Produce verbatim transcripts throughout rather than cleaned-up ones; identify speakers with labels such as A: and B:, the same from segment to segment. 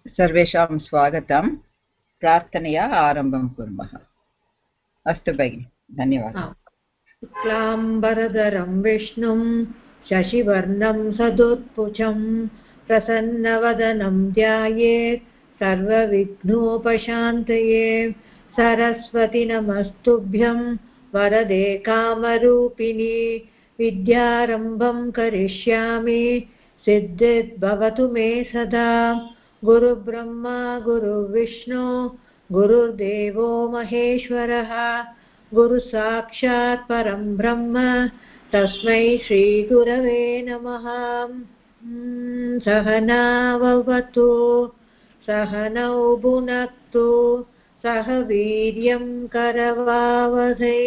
A: सर्वेषां स्वागतं। प्रार्थनया आरम्भं कुर्मः। अस्तु भगिनि, धन्यवादः।
B: शुक्लाम्बरधरं विष्णुं शशिवर्णं सदोत्पुचं प्रसन्नवदनं ध्यायेत् सर्वविघ्नोपशान्तये। सरस्वती नमस्तुभ्यं वरदे कामरूपिणी विद्यारम्भं करिष्यामि सिद्धिर्भवतु मे सदा। गुरुब्रह्मा गुरुविष्णु गुरुर्देवो महेश्वरः गुरु साक्षात् परं ब्रह्म तस्मै श्रीगुरवे नमः। सहना भवतु सहनौ भुनक्तु सह वीर्यं करवावहै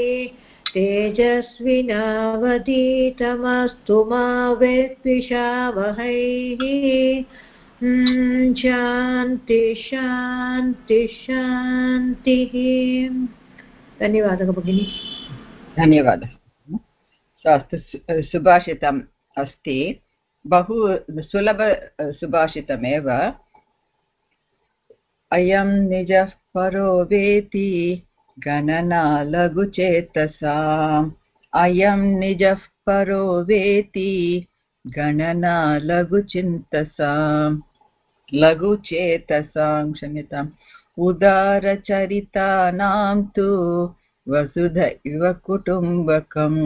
B: तेजस्विनावधीतमस्तु मा विद्विषावहै। शान्ति शान्ति शान्तिः। धन्यवादः भगिनी।
A: धन्यवादः। अस्तु, सुभाषितम् अस्ति, बहु सुलभ सुभाषितमेव। अयं निजः परो वेति गणना लघुचेतसाम्। अयं निजः परो वेति गणना लघुचिन्तसाम् लघुचेतसां क्षम्यताम्। उदारचरितानां तु वसुधैव कुटुम्बकम्।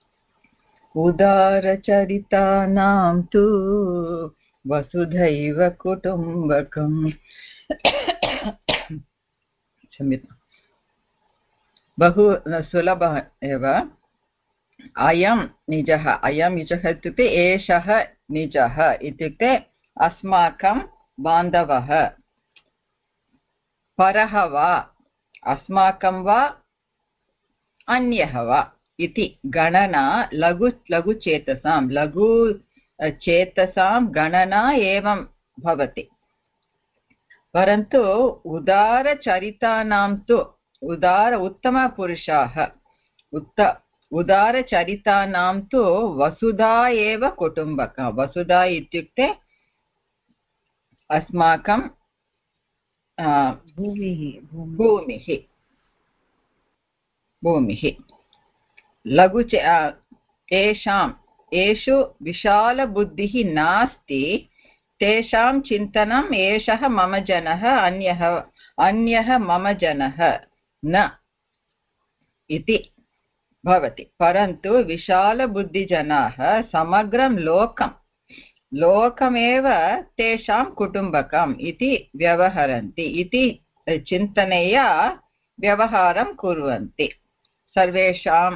A: उदारचरितानां तु वसुधैव कुटुम्बकम्। क्षम्यताम्, बहु सुलभः एव। अयं निजः, अयं निजः इत्युक्ते एषः निजः इत्युक्ते अस्माकं बान्धवः। परः वा अस्माकं वा अन्यः वा इति गणना लघु लघुचेतसां लघु चेतसां गणना एवं भवति। परन्तु उदारचरितानां तु उदार उत्तमपुरुषाः उत्त उदारचरितानां तु वसुधा एव कुटुम्बकः। वसुधा इत्युक्ते अस्माकं भूमिः भूमिः भूमिः लघु तेषां येषु विशालबुद्धिः नास्ति तेषां चिन्तनम् एषः मम जनः अन्यः अन्यः मम जनः न इति भवति। परन्तु विशालबुद्धिजनाः समग्रं लोकं लोकमेव तेषां कुटुम्बकम् इति व्यवहरन्ति इति चिन्तनया व्यवहारं कुर्वन्ति। सर्वेषां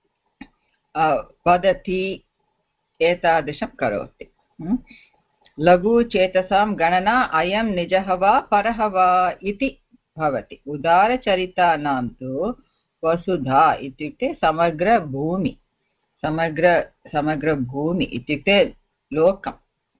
A: वदति एतादृशं करोति। लघुचेतसां गणना अयं निजः वा परः वा इति भवति। उदारचरितानां तु वसुधा इत्युक्ते समग्रभूमि समग्र समग्रभूमि इत्युक्ते लोकम्।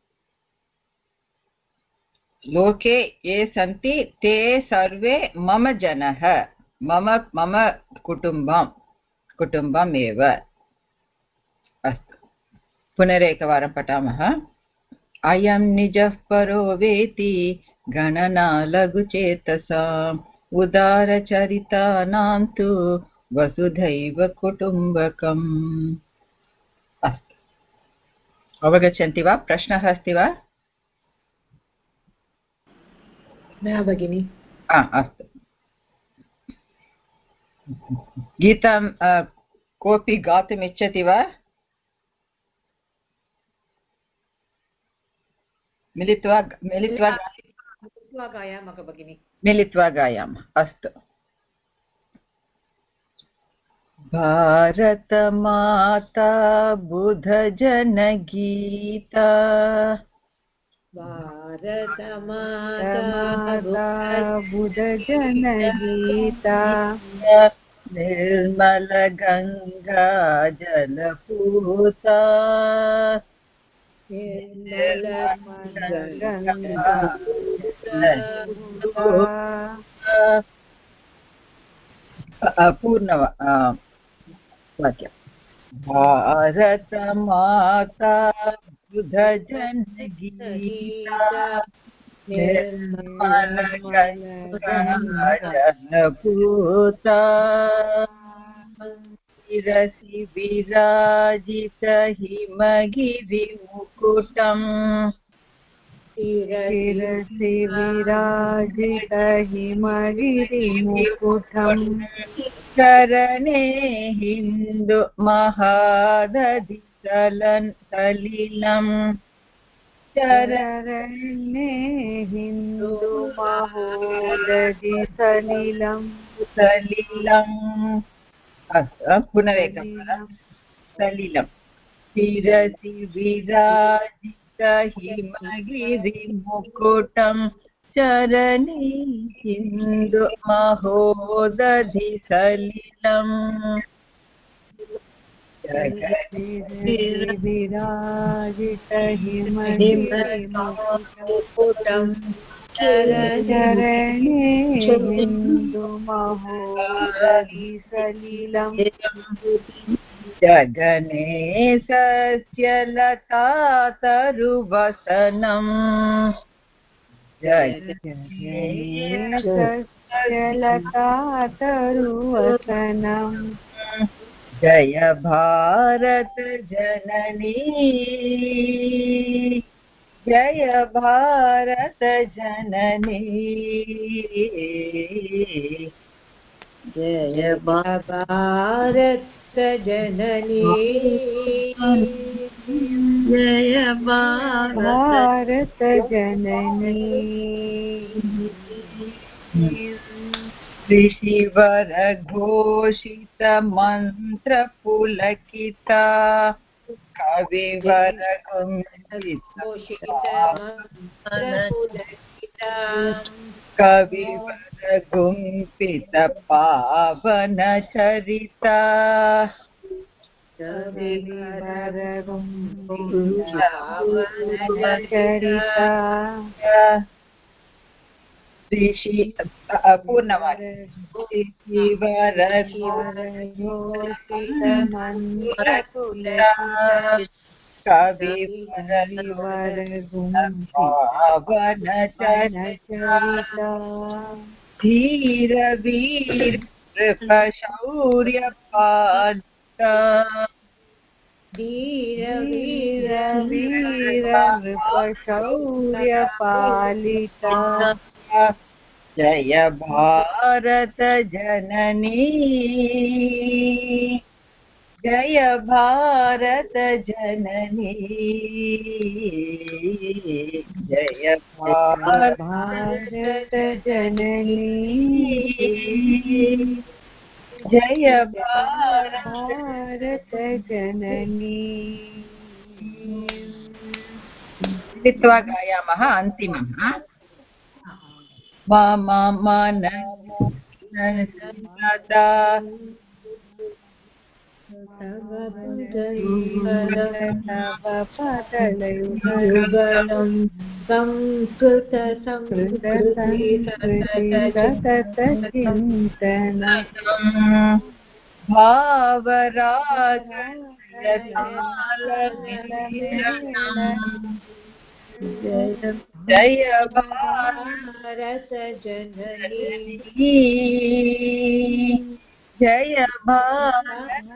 A: लोके ये सन्ति ते सर्वे मम जनः मम मम कुटुम्बं कुटुम्बम् एव। अस्तु, पुनरेकवारं पठामः। अयं निजः परो वेति गणना लघुचेतसाम् उदारचरितानां तु वसुधैव कुटुम्बकम्। अस्तु, अवगच्छन्ति वा? प्रश्नः अस्ति वा?
B: न भगिनि।
A: अस्तु, गीतं कोऽपि गातुम् इच्छति वा? मिलित्वा मिलित्वा
B: मिलित्वा गायामः भगिनि।
A: मिलित्वा गायामः। अस्तु। भारत माता बुध जनगीता
B: भारत माता
C: बुध जनगीता
A: निर्मल गंगा जलपूता
B: निर्मल
C: गंगा
A: पूर्ण वाक्य। भारत माता बुध जनगीता निर्मलगङ्गाजलपूता शिरसि विराजितहिमगिरिमुकुटम्
C: शिरसि विराजितहिमगिरिमुकुटम्
A: चरणे हिन्दु महादधिसलन् सलिलम्
C: चरणे हिन्दु महोदधिसलिलम्
A: सलिलम् पुनरेकवारं सलिलम् शिरसि विराजितहिमगिरिमुकुटम् चरणे हिन्दु महोदधिसलिलम्
C: विराजितहिमगिरिमुकुटम् चरणे हिन्दु महोदधिसलिलम्
A: जगने सस्यलता तरुवसनम्
C: जगने सस्यलता तरुवसनम्
A: जय भारत जननी जय भारत जननी
B: जय भारत जननी जय
C: भारत जननी
A: ऋषिवर घोषित मंत्र पुलकिता कविवर कविवर गुंपित पावन चरिता
C: कविवर गुंपित पावन चरिता
A: ऋषि पूर्णवाक्य ऋषिवर घोषित मंत्र कविवर पावन चरिता धीर वीर कृप शौर्य पालिता
B: धीर
C: वीर वीर नृप शौर्य पालिता
A: जय भारत जननी जय भारत जननी जय भारत
C: जननी
A: जय भारत
C: जननी
A: मिलित्वा गायामः अन्तिमः मम मनः सदा
B: तव पदयुगलं संस्कृत संस्कृति
C: सततचिन्तन
A: भावराग जय भारत जननी जय भारत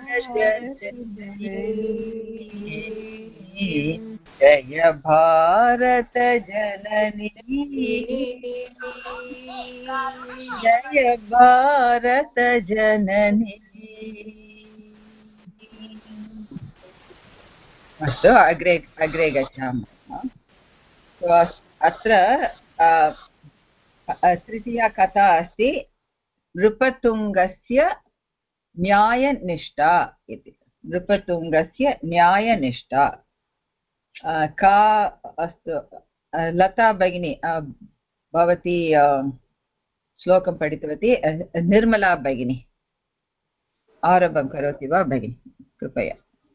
A: जननी जय भारत जननी जय भारत जननी अस्तु अग्रे अग्रे गच्छामः अत्र तृतीया कथा अस्ति नृपतुङ्गस्य न्यायनिष्ठा इति नृपतुङ्गस्य न्यायनिष्ठा का अस्तु लता भगिनी भवती श्लोकं पठितवती निर्मला भगिनी आरम्भं करोति वा भगिनी कृपया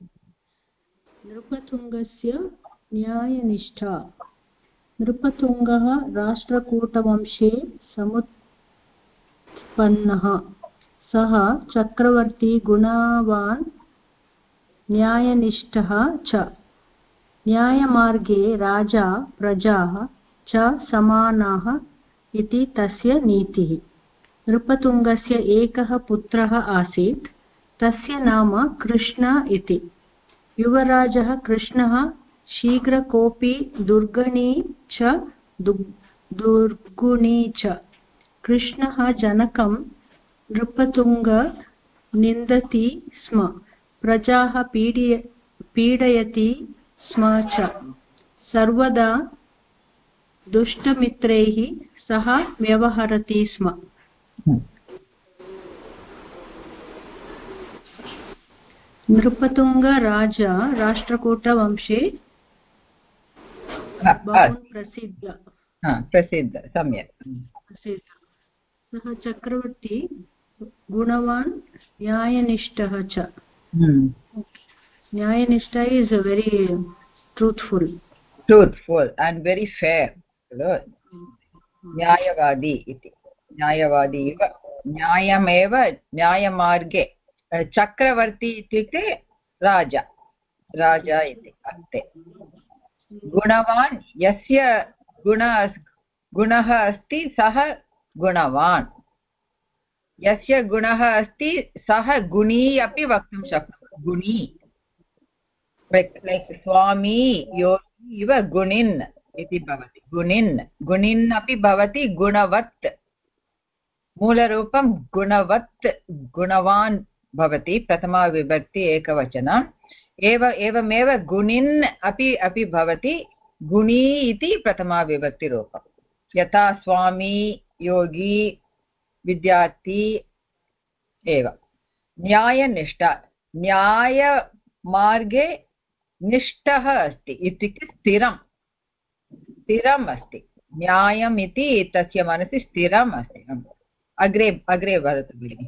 D: नृपतुङ्गस्य न्यायनिष्ठा नृपतुङ्गः राष्ट्रकूटवंशे समुत्पन्नः सः चक्रवर्ती गुणवान् न्यायनिष्ठः च न्यायमार्गे राजा प्रजाः च समानाः इति तस्य नीतिः। नृपतुङ्गस्य एकः पुत्रः आसीत्, तस्य नाम कृष्ण इति। युवराजः कृष्णः शीघ्रकोपी दुर्गणी च दुर्गुणी च। कृष्णः जनकं नृपतुङ्ग निन्दति स्म, प्रजाः पीडय पीडयति स्म च। सर्वदा दुष्टमित्रैः सह व्यवहरति स्म। नृपतुङ्ग राजा राष्ट्रकूटवंशे बहु प्रसिद्ध
A: प्रसिद्ध सम्यक्
D: प्रसिद्ध। सः चक्रवर्ती गुणवान् न्यायनिष्ठः च। न्यायनिष्ठा is very truthful
A: truthful and very fair. न्यायवादी इति न्यायवादी इव न्यायमेव न्यायमार्गे। चक्रवर्ती इत्युक्ते राजा राजा इति अर्थे। गुणवान् यस्य गुण गुणः अस्ति सः गुणवान्, यस्य गुणः अस्ति सः गुणी अपि वक्तुं शक्नोति। गुणी लैक् स्वामी योगी इव गुणिन् इति भवति। गुणिन् गुणिन् अपि भवति। गुणवत् मूलरूपं गुणवत् गुणवान् भवति, प्रथमा विभक्ति एकवचनम्। एव एवमेव गुणिन् अपि अपि भवति, गुणी इति प्रथमा विभक्तिरूपं। यथा स्वामी योगी विद्यार्थी एव। न्यायनिष्ठा न्यायमार्गे निष्ठः अस्ति इत्युक्ते स्थिरं स्थिरम् अस्ति। न्यायम् इति तस्य मनसि स्थिरम् अस्ति। अग्रे अग्रे वदतु भगिनि।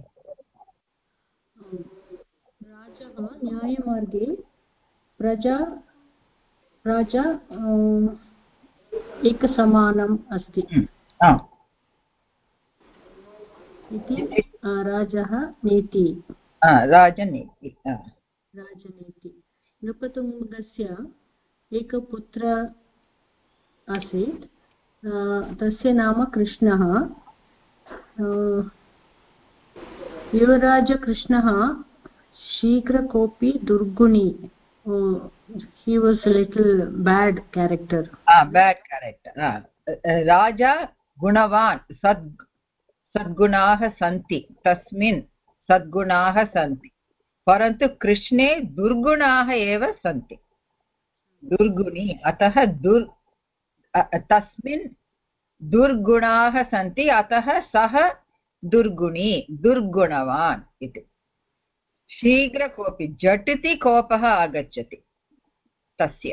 D: राजः न्यायमार्गे प्रजा राजा एकसमानम् अस्ति इति राजः नीति
A: राजनीति
D: राजनीति। नृपतुङ्गस्य एकः पुत्रः आसीत्, तस्य नाम कृष्णः। युवराजकृष्णः शीघ्रकोपी दुर्गुणी। he was a little bad character.
A: ah bad character ah raja gunavan sad sadgunaah santi tasmin sadgunaah santi parantu krishne durgunaah eva santi durguni atah dur tasmin durgunaah santi atah sah durguni durgunavan iti। शीघ्रकोपि झटिति कोपः आगच्छति तस्य।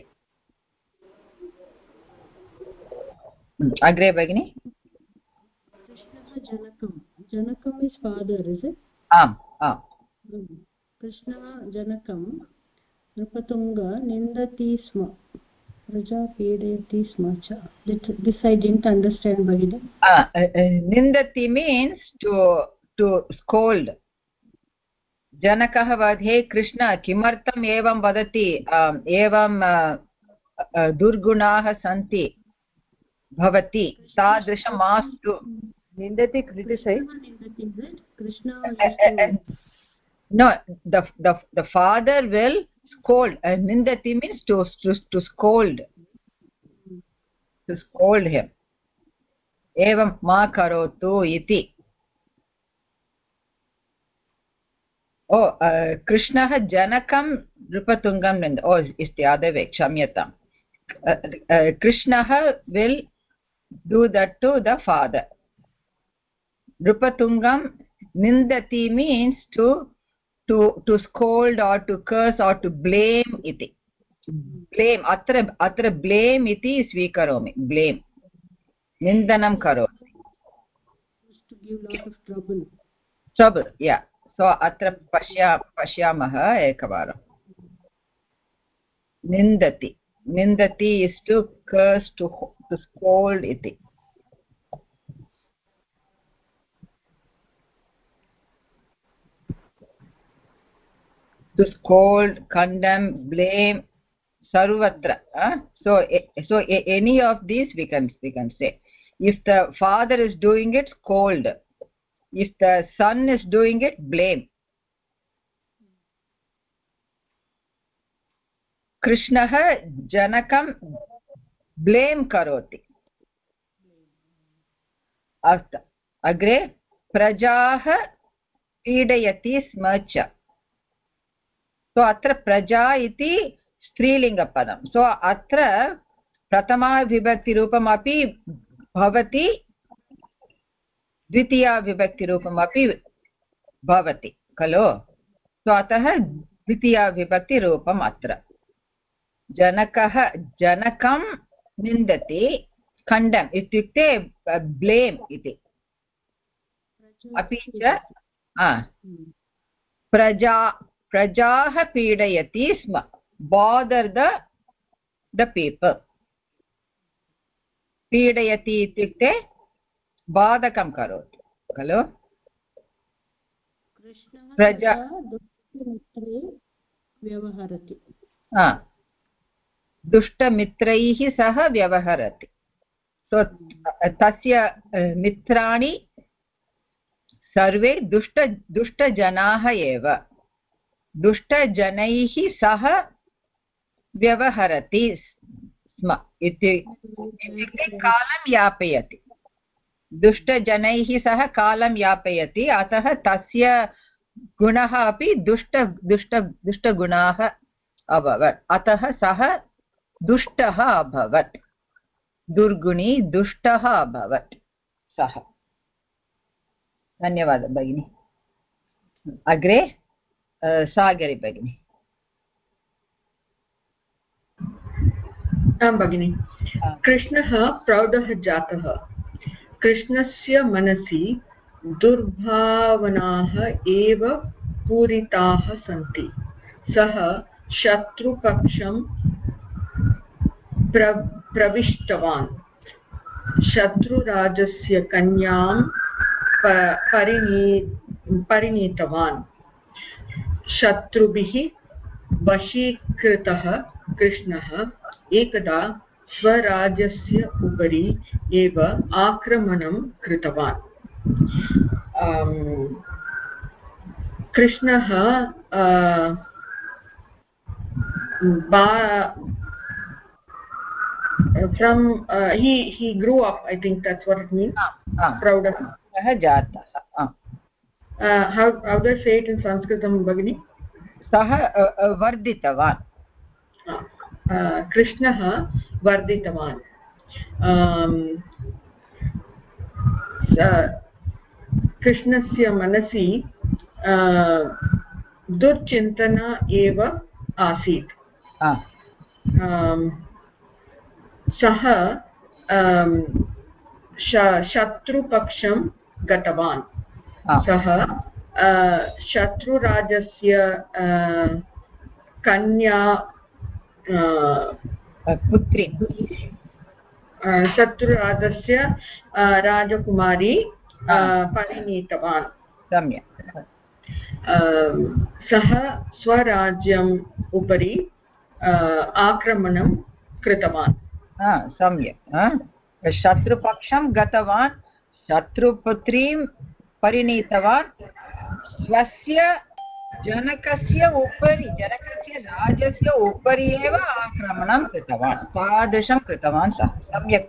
A: अग्रे भगिनि।
D: कृष्णः जनकं जनकम् is father is it?
A: आम् आम्।
D: कृष्णः जनकं नृपतुङ्ग निन्दति स्म, प्रजा पीडयति स्म च। दिस् I didn't understand भगिनि।
A: निन्दति means to to scold। जनकः वदति, हे कृष्ण किमर्थम् एवं वदति, एवं दुर्गुणाः सन्ति भवति, तादृशं मास्तु।
C: निन्दति क्रिटिसैस्
A: no the the the father will scold. uh, nindati means to, to to scold to scold him. evam ma karotu iti. Oh, uh, Krishnah Janakam Nrupatungam Nind. Oh, is the other way. Kshamyatam. Uh, uh, Krishnah will do that to the father. Nrupatungam Nindati means to to to scold or to curse or to blame iti. Blame. Atra atra blame iti swikaromi. Blame. Nindanam karoti.
D: To give lot of trouble.
A: Trouble, yeah. So atra pashya pashyamah ekavaram. Nindati. Nindati is to curse, to to scold iti. To scold, condemn, blame, sarvatra. Huh? So so any of these we can we can say. If the father is doing it, scold. If the son is doing it, blame. Krishnah janakam blame karoti. Asta agre prajah पीडयति स्म च. सो अत्र प्रजा इति स्त्रीलिङ्गपदं. सो अत्र प्रथमाविभक्तिरूपमपि भवति, द्वितीयाविभक्तिरूपमपि भवति खलु. सो अतः द्वितीयाविभक्तिरूपम् अत्र. जनकः जनकं निन्दति, खण्डम् इत्युक्ते ब्लेम् इति. अपि च प्रजा प्रजाः पीडयति स्म, bother the the people. पीडयति इत्युक्ते बाधकं करोति खलु. प्रजा
D: दुष्टमित्रे व्यवहरति.
A: दुष्टमित्रैः सह व्यवहरति. सो तस्य मित्राणि सर्वे दुष्ट दुष्टजनाः एव. दुष्टजनैः सह व्यवहरति स्म इत्युक्ते कालं यापयति. दुष्टजनैः सह कालं यापयति. अतः तस्य गुणः अपि दुष्ट दुष्ट दुष्टगुणाः अभवत्. अतः सः दुष्टः अभवत्. दुर्गुणी दुष्टः अभवत् सः. धन्यवादः भगिनी. अग्रे सागरी भगिनी.
C: आं भगिनि. कृष्णः प्रौढः जातः. कृष्णस्य मनसि दुर्भावनाः एव पूरिताः सन्ति. सः शत्रुपक्षं प्र प्रविष्टवान्. शत्रुराजस्य कन्यां परिणी परिणीतवान्. शत्रुभिः वशीकृतः कृष्णः एकदा स्वराज्यस्य उपरि एव आक्रमणं कृतवान्. कृष्णः from uh, he he grew up, I think that's what it means. Proud of
A: jatah.
C: uh, how how do I say it in Sanskritam, Bhagini?
A: Sah varditavan.
C: Krishnah varditavan. Krishnasya manasi durchintana eva asit. सः शत्रुपक्षं गतवान्. सः शत्रुराजस्य कन्या
A: पुत्री
C: शत्रुराजस्य राजकुमारी परिणीतवान्.
A: सम्यक्.
C: सः स्वराज्यम् उपरि आक्रमणं कृतवान्.
A: सम्यक्. शत्रुपक्षं गतवान्, शत्रुपुत्रीं परिणीतवान्, स्वस्य जनकस्य उपरि जनकस्य राजस्य उपरि एव आक्रमणं कृतवान्. तादृशं कृतवान् सः. सम्यक्.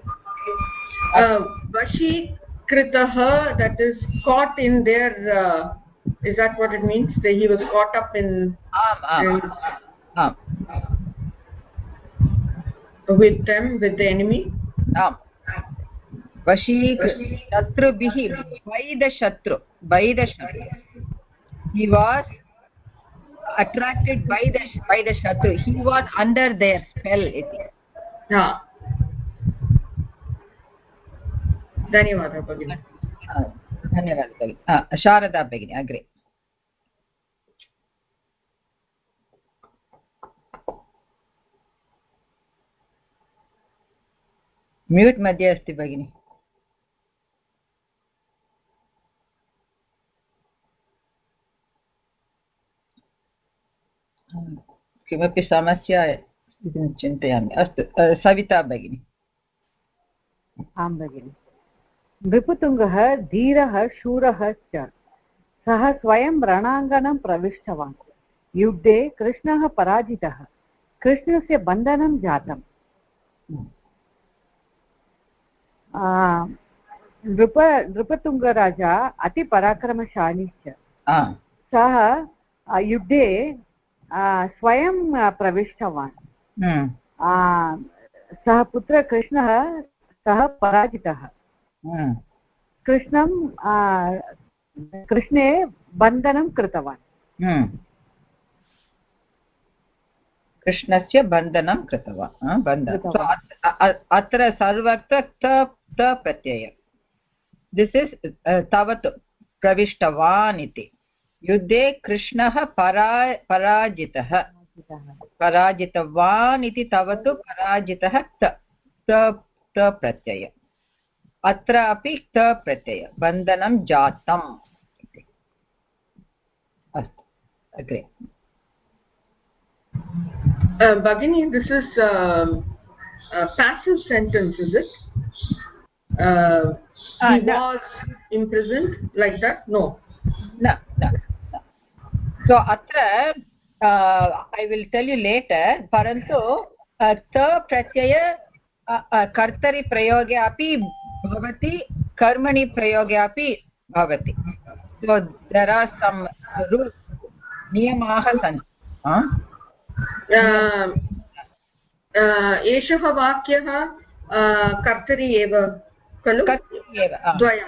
C: वशीकृतः, that is caught in their uh, is that what it means? That he was caught up in
A: आम् आम् आम्
C: with them, with the enemy.
A: आम्. वशीकृ शत्रुभिः, by the शत्रु, by the शत्रु. He was attracted by the by the शत्रु. He was under their spell इति.
C: हाँ. धन्यवादः भगिनी.
A: धन्यवादः भगिनी. शारदा भगिनी अग्रे. म्यूट् मध्ये अस्ति भगिनी. किमपि समस्या इति चिन्तयामि। अस्तु सविता भगिनी।
E: आं भगिनि। नृपतुङ्गः धीरः शूरः च। सः स्वयं रणाङ्गणं प्रविष्टवान्। युद्धे कृष्णः पराजितः। कृष्णस्य बन्धनं जातम्। नृप नृपतुङ्गराजा अतिपराक्रमशाली च। सः युद्धे स्वयं प्रविष्टवान्। सः पुत्रः कृष्णः सः पराजितः। कृष्णं कृष्णे बन्धनं कृतवान्।
A: कृष्णस्य बन्धनं कृतवान्। बन्धनं अत्र सर्वत्र त प्रत्यय। दिस् इस् तावत् प्रविष्टवान् इति। युद्धे कृष्णः परा पराजितः पराजितवान् इति तावत् पराजितः त त प्रत्यय। अत्र अपि त प्रत्यय बन्धनं जातम्। अस्तु अग्रे।
C: Bhagini, this is uh, a passive sentence, is it? Uh, he uh, no. was imprisoned, like that? No.
A: No, no. no. So, atra, uh, I will tell you later, parantu, uh, ta pratyaya uh, uh, kartari prayoge api bhavati, karmani prayoge api bhavati. So, there are some rules, niyamaha santi. Huh?
C: एषः वाक्यः कर्तरि एव खलु? द्वयं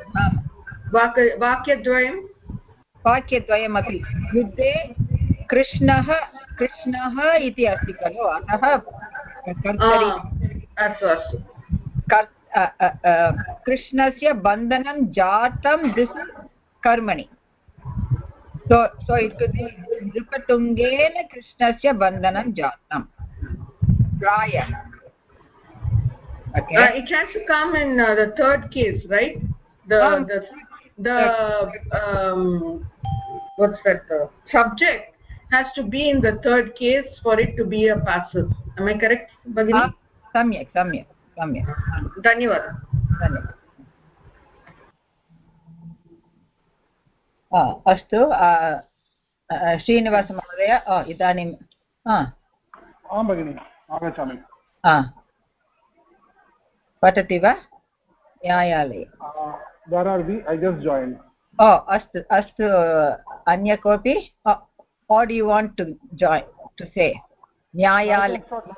C: वाक्यद्वयं
A: वाक्यद्वयमपि युद्धे कृष्णः कृष्णः इति अस्ति खलु, अतः कर्तरि।
C: अस्तु अस्तु।
A: कृष्णस्य बन्धनं जातं दिस् कर्मणि। so so it could be नृपतुङ्गेन कृष्णस्य बन्धनं जातं प्रायः.
C: Okay. Uh, it has to come in uh, the third case, right? The um, the the um, what's that? Uh, subject has to be in the third case for it to be a passive. Am I correct, Bhagini?
A: Samyak, samyak, samyak.
C: Dhanyawad.
A: Dhanyawad. अस्तु श्रीनिवासमहोदय इदानीं
F: आं भगिनि आगच्छामि।
A: पठति वा? न्यायालये
F: Where are we? I just joined.
A: ओ अस्तु अस्तु अन्य कोऽपि? Or do you want to join to say? न्यायालय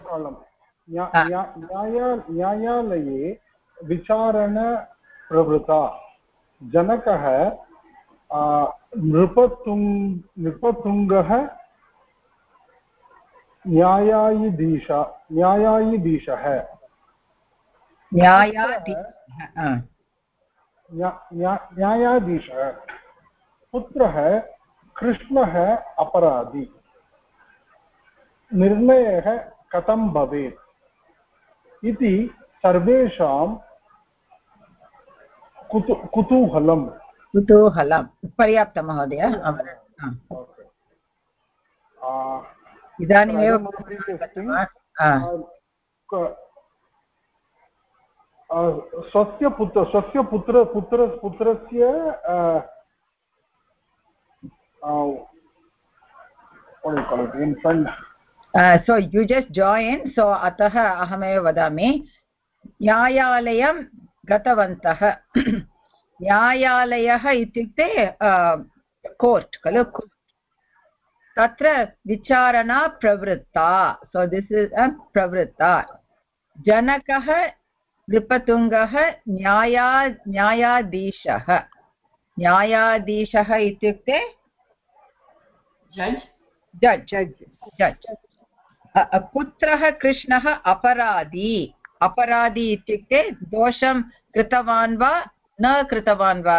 F: न्यायालये विचारण प्रवृत्ता जनकः नृपतुङ्ग नृपतुङ्गः न्यायाधीश न्यायाधीशः न्यायाधीशः पुत्रः कृष्णः अपराधी। निर्णयः कथं भवेत् इति सर्वेषां कुतू कुतूहलं
A: कुतूहलं पर्याप्तं महोदय। इदानीमेव
F: स्वस्य पुत्र स्वस्य पुत्र पुत्र पुत्रस्य
A: so you just join, so अतः अहमेव वदामि न्यायालयं गतवन्तः। न्यायालयः इत्युक्ते कोर्ट् खलु, तत्र विचारणा प्रवृत्ता। So this is प्रवृत्ता। जनकः नृपतुङ्गः न्याया न्यायाधीशः। न्यायाधीशः इत्युक्ते जड्ज् जड्ज् जड्ज्। पुत्रः कृष्णः अपराधी। अपराधी इत्युक्ते दोषं कृतवान् वा न कृतवान् वा?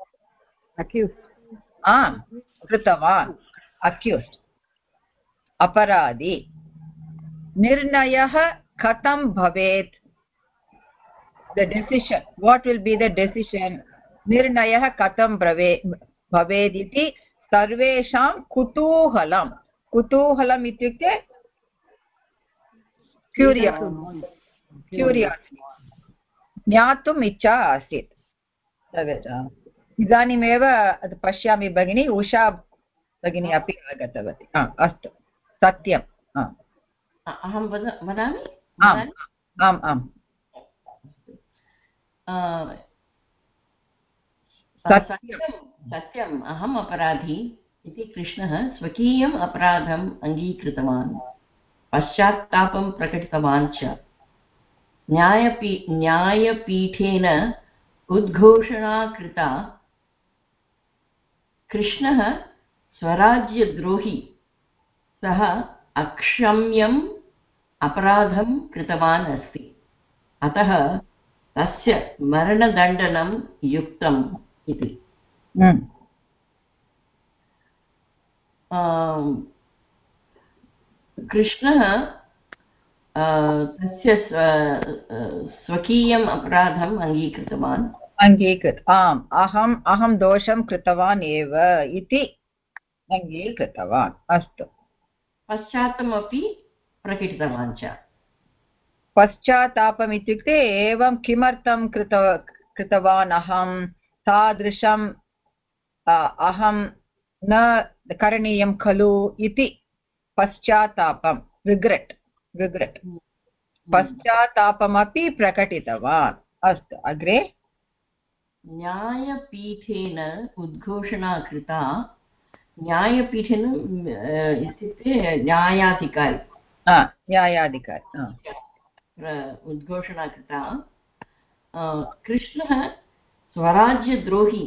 A: आम् कृतवान्, अक्यूस्ड्, अपराधी। निर्णयः कथं भवेत्? the decision, what will be the decision? निर्णयः कथं भवेत् इति सर्वेषां कुतूहलं। कुतूहलम् इत्युक्ते क्यूरियासिटि ज्ञातुम् इच्छा आसीत्। इदानीमेव पश्यामि भगिनी, उषा भगिनी अपि आगतवती। अस्तु, सत्यम्।
G: अहं वदामि?
A: आम् आम् आम्
G: सत्यम्, अहम् अपराधी इति कृष्णः स्वकीयम् अपराधम् अङ्गीकृतवान्, पश्चात्तापं प्रकटितवान् च। न्यायपी न्यायपीठेन उद्घोषणा कृता, कृष्णः स्वराज्यद्रोही, सः अक्षम्यम् अपराधं कृतवान् अस्ति, अतः तस्य मरणदण्डनं युक्तम् इति। कृष्णः तस्य स्वकीयम् अपराधम् अङ्गीकृतवान्
A: अङ्गीकृत आम् अहम् अहं दोषं कृतवान् एव इति अङ्गीकृतवान्। अस्तु,
G: पश्चात्तापमपि प्रकटितवान् च।
A: पश्चात्तापम् इत्युक्ते एवं किमर्थं कृत कृतवान् अहं तादृशम् अहं न करणीयं खलु इति पश्चात्तापं, रिग्रेट् रिग्रेट् पश्चात्तापमपि प्रकटितवान्। अस्तु, अग्रे।
G: न्यायपीठेन उद्घोषणा कृता, न्यायपीठेन इत्युक्ते न्यायाधिकारी
A: न्यायाधिकारी
G: उद्घोषणा कृता, कृष्णः स्वराज्यद्रोही,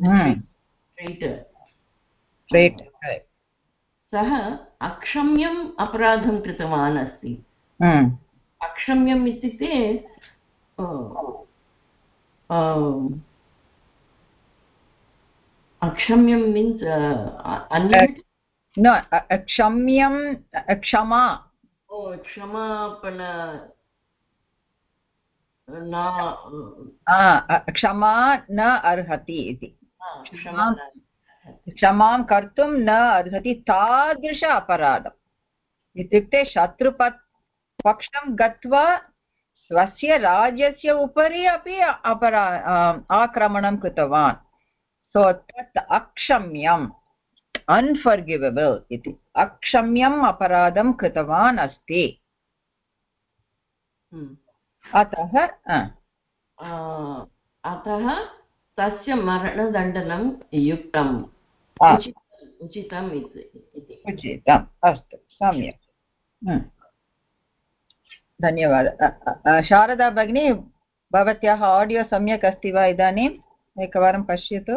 G: सः अक्षम्यम् अपराधं कृतवान् अस्ति। अक्षम्यम् इत्युक्ते अक्षम्यं मीन्स्
A: क्षम्यं क्षमा
G: क्षमापण
A: क्षमा न अर्हति इति, क्षमां कर्तुं न अर्हति तादृश अपराधम् इत्युक्ते शत्रुपक्षं गत्वा स्वस्य राज्यस्य उपरि अपि अपरा आक्रमणं कृतवान्। सो तत् अक्षम्यम्, अनफॉर्गिवेबल इति, अक्षम्यम् अपराधं कृतवान् अस्ति। अतः
G: अतः तस्य मरणदण्डनं युक्तम्, उचितम् इति।
A: उचितम्, अस्तु, सम्यक्, धन्यवादः। शारदा भगिनी, भवत्याः आडियो सम्यक् अस्ति वा? इदानीम् एकवारं पश्यतु।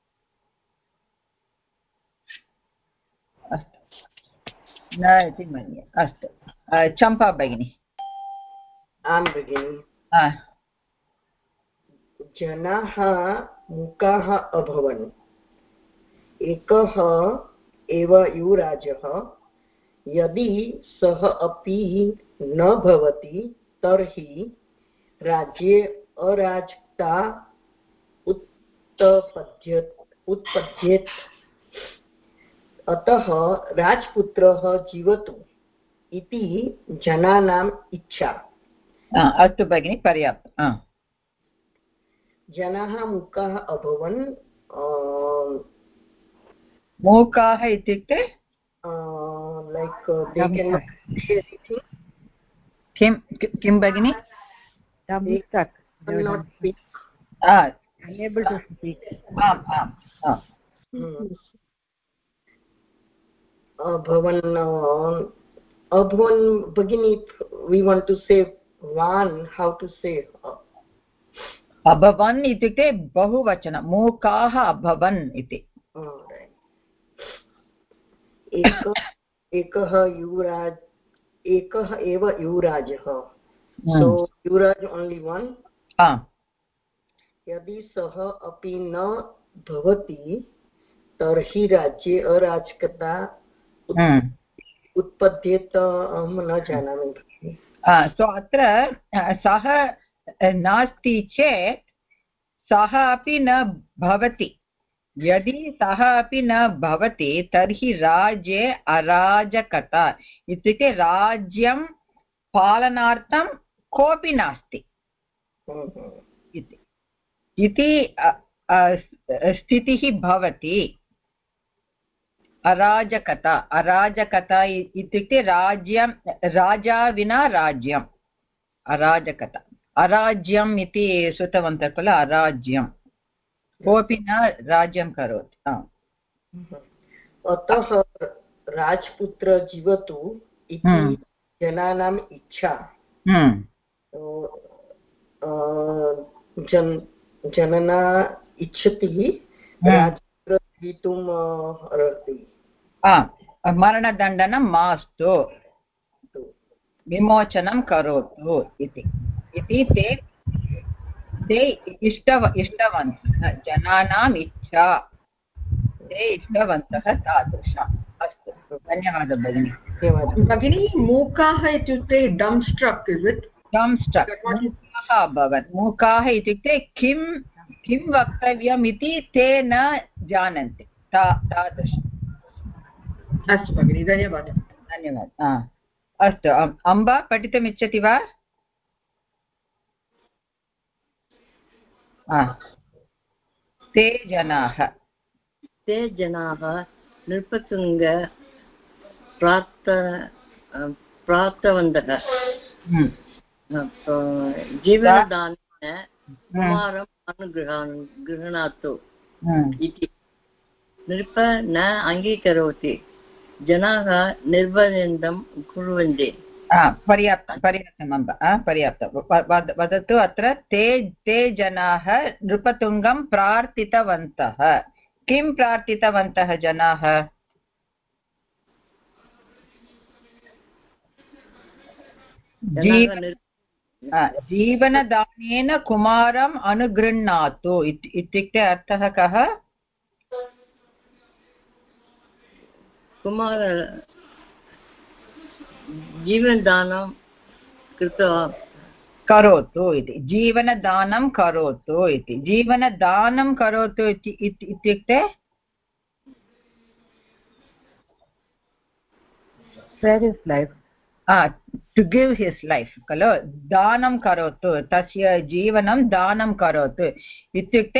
A: अस्तु, न इति मन्ये। अस्तु, चम्पा भगिनी।
H: आं भगिनि। जनाः मूकाः अभवन्, एकः एव युवराजः, यदि सः अपि न भवति तर्हि राज्ये अराजकता उत्पद्येत उत्पद्येत अतः राजपुत्रः जीवतु इति जनानाम् इच्छा।
A: अस्तु भगिनि, पर्याप्तम्।
H: जनाः मूकाः अभवन्,
A: मूकाः इत्युक्ते
H: like they can not say anything.
A: किं किं भगिनि?
E: unable to speak.
A: आम् आम् आम्
H: अभवन् अभवन् भगिनी, we want to say one, how to say?
A: अभवन् इत्युक्ते बहुवचनं, मूकाः अभवन् इति।
H: एकः युवराज एकः एव युवराजः, so युवराज only one. यदि सः अपि न भवति तर्हि राज्ये अराजकता उत्पद्येत। अहं न जानामि।
A: सो अत्र सः नास्ति चेत् सः अपि न भवति। यदि सः अपि न भवति तर्हि राज्ये अराजकता इत्युक्ते राज्यं पालनार्थं कोऽपि नास्ति इति स्थितिः भवति। अराजकता अराजकता इत्युक्ते राज्यं राजा विना राज्यम् अराजकता अराज्यम् इति श्रुतवन्तः खलु अराज्यं कोऽपि न राज्यं करोति।
H: अतः राजपुत्र जीवतु इति जनानाम् इच्छा। जन जनना इच्छति राजपुत्र भवितुम् अर्हति।
A: मरणदण्डनं मास्तु विमोचनं करोतु इति इति ते ते इष्टव इष्टवन्तः जनानाम् इच्छा ते इष्टवन्तः तादृशम्। अस्तु धन्यवादः भगिनी।
C: भगिनी मूकाः इत्युक्ते डम्स्ट्रक् इस् इट्
A: डम्स्ट्रक् मूकाः अभवन् मूकाः इत्युक्ते किं किं वक्तव्यम् इति ते न जानन्ति तादृशम्।
C: अस्तु भगिनी धन्यवादः।
A: धन्यवादः। अस्तु अम्बा पठितुम् इच्छति वा? ते जनाः
G: ते जनाः नृपतुङ्ग प्रार्थ प्रार्थवन्तः जीवनदानेन कुमारम् अनुगृहान् गृह्णातु इति। नृप न अङ्गीकरोति जनाः निर्बन्धं कुर्वन्ति।
A: पर्याप्तं पर्याप्तम् अम्ब पर्याप्तं वदतु। अत्र ते ते जनाः नृपतुङ्गं प्रार्थितवन्तः। किं प्रार्थितवन्तः जनाः? जीवनदानेन कुमारम् अनुगृह्णातु इत्युक्ते अर्थः कः?
G: कुमार जीवनदानं कृत्वा
A: करोतु इति जीवनदानं करोतु इति जीवनदानं करोतु इत्युक्ते
E: spare his life
A: to give his life खलु। दानं करोतु तस्य जीवनं दानं करोतु इत्युक्ते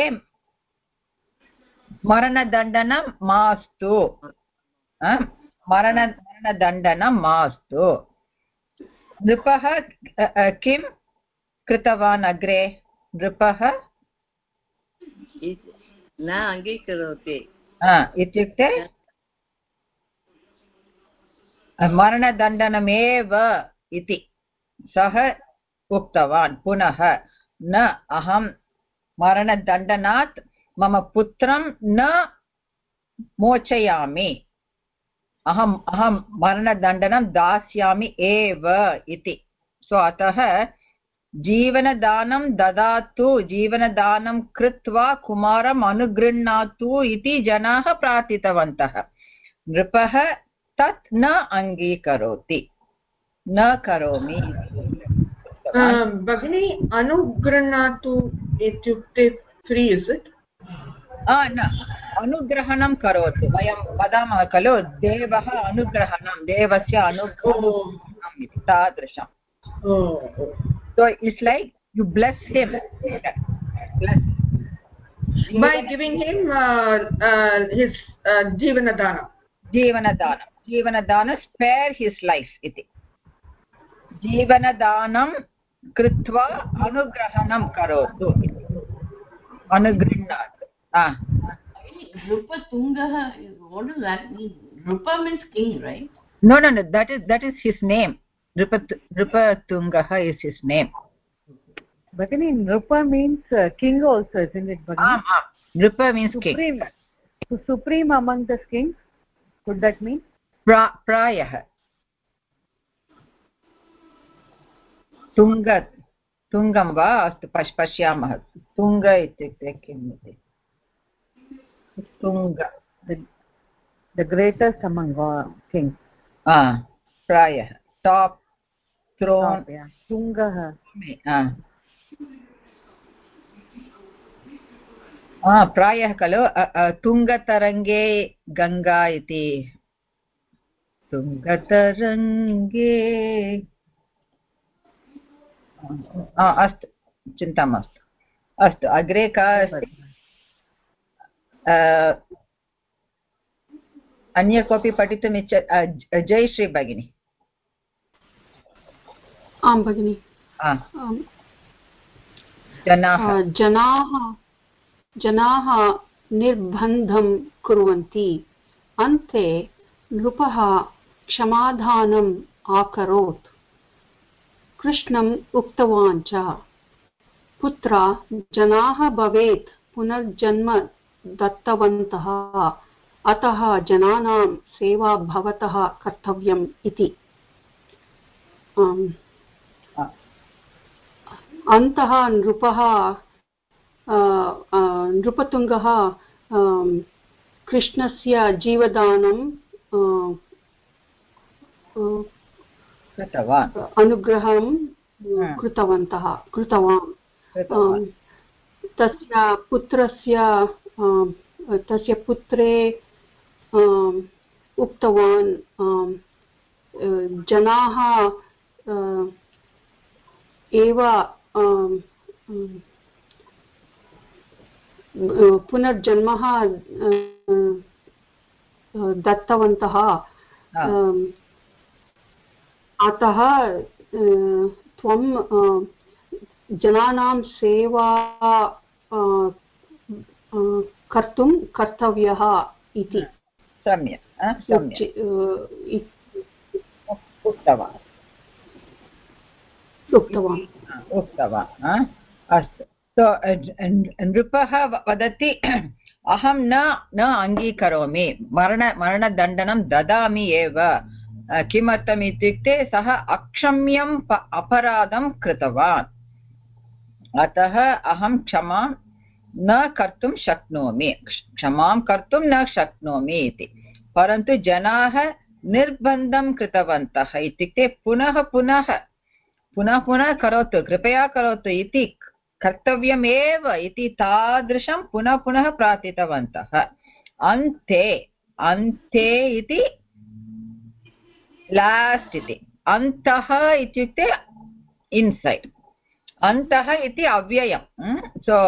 A: मरणदण्डनं मास्तु मरण मरणदण्डनं मास्तु। नृपः किं कृतवान् अग्रे? नृपः
G: न अङ्गीकरोति
A: इत्युक्ते मरणदण्डनमेव इति सः उक्तवान्। पुनः न अहं मरणदण्डनात् मम पुत्रं न मोचयामि अहम् अहं मरणदण्डनं दास्यामि एव इति। सो अतः जीवनदानं ददातु जीवनदानं कृत्वा कुमारम् अनुगृह्णातु इति जनाः प्रार्थितवन्तः। नृपः तत् न अङ्गीकरोति न करोमि।
C: भगिनी अनुगृह्णातु इत्युक्ते फ्री इस् इट्?
A: न अनुग्रहणं करोतु वयं वदामः खलु देवः अनुग्रहणं देवस्य अनुग्रहणम् इति तादृशम्। So it's like you bless him bless.
C: By giving him uh, uh, his uh, jivanadana
A: jivanadana jivanadana spare his life iti jivanadaanam कृत्वा अनुग्रहणं करोतु अनुगृह्णात्।
G: Nrupatungah, what does that mean? Nrupa means king, right?
A: No, no, no. That is that is his name. Nrupat Nrupatungah is his name.
E: Bhagini, Nrupa means uh, king also, isn't it, Bhagini?
A: Ah, ah. Nrupa means
E: supreme.
A: king.
E: So supreme among the kings. Could that mean?
A: Pra prayah. तुङ्ग तुङ्गं वा अस्तु पश् पश्यामः। तुङ्ग इत्युक्ते किम् इति? तुङ्ग
E: the greatest among kings.
A: प्रायः top throne
E: तुङ्गः।
A: प्रायः खलु तुङ्गतरङ्गे गङ्गा इति तुङ्गतरङ्गे अस्तु चिन्ता मास्तु अस्तु अग्रे का अस्ति अन्य कोऽपि पठितुम् इच्छ जयश्री भगिनी
G: आं भगिनि
A: जनाः
G: जनाः जनाः निर्बन्धं कुर्वन्ति अन्ते नृपः क्षमादानम् आकरोत् कृष्णम् उक्तवान् च पुत्रा जनाः भवेत् पुनर्जन्म दत्तवन्तः अतः जनानां सेवा भवतः कर्तव्यम् इति अन्तः नृपः नृपतुङ्गः कृष्णस्य जीवदानं अनुग्रहं कृतवन्तः कृतवान् तस्य पुत्रस्य तस्य पुत्रे उक्तवान् जनाः एव पुनर्जन्मः दत्तवन्तः अतः त्वं जनानां सेवा कर्तुं कर्तव्यः इति
A: सम्यक् उक्तवान्
G: उक्तवान्
A: उक्तवान् अस्तु नृपः वदति अहं न न अङ्गीकरोमि मरण मरणदण्डनं ददामि एव किमर्थम् इत्युक्ते सः अक्षम्यम् अपराधं कृतवान् अतः अहं क्षमां न कर्तुं शक्नोमि क्षमां कर्तुं न शक्नोमि इति परन्तु जनाः निर्बन्धं कृतवन्तः इत्युक्ते पुनः पुनः पुनः पुनः करोतु कृपया करोतु इति कर्तव्यमेव इति तादृशं पुनः पुनः प्रार्थितवन्तः अन्ते अन्ते इति लास्ट् इति अन्तः इत्युक्ते इन्सैड् अन्तः इति अव्ययं सो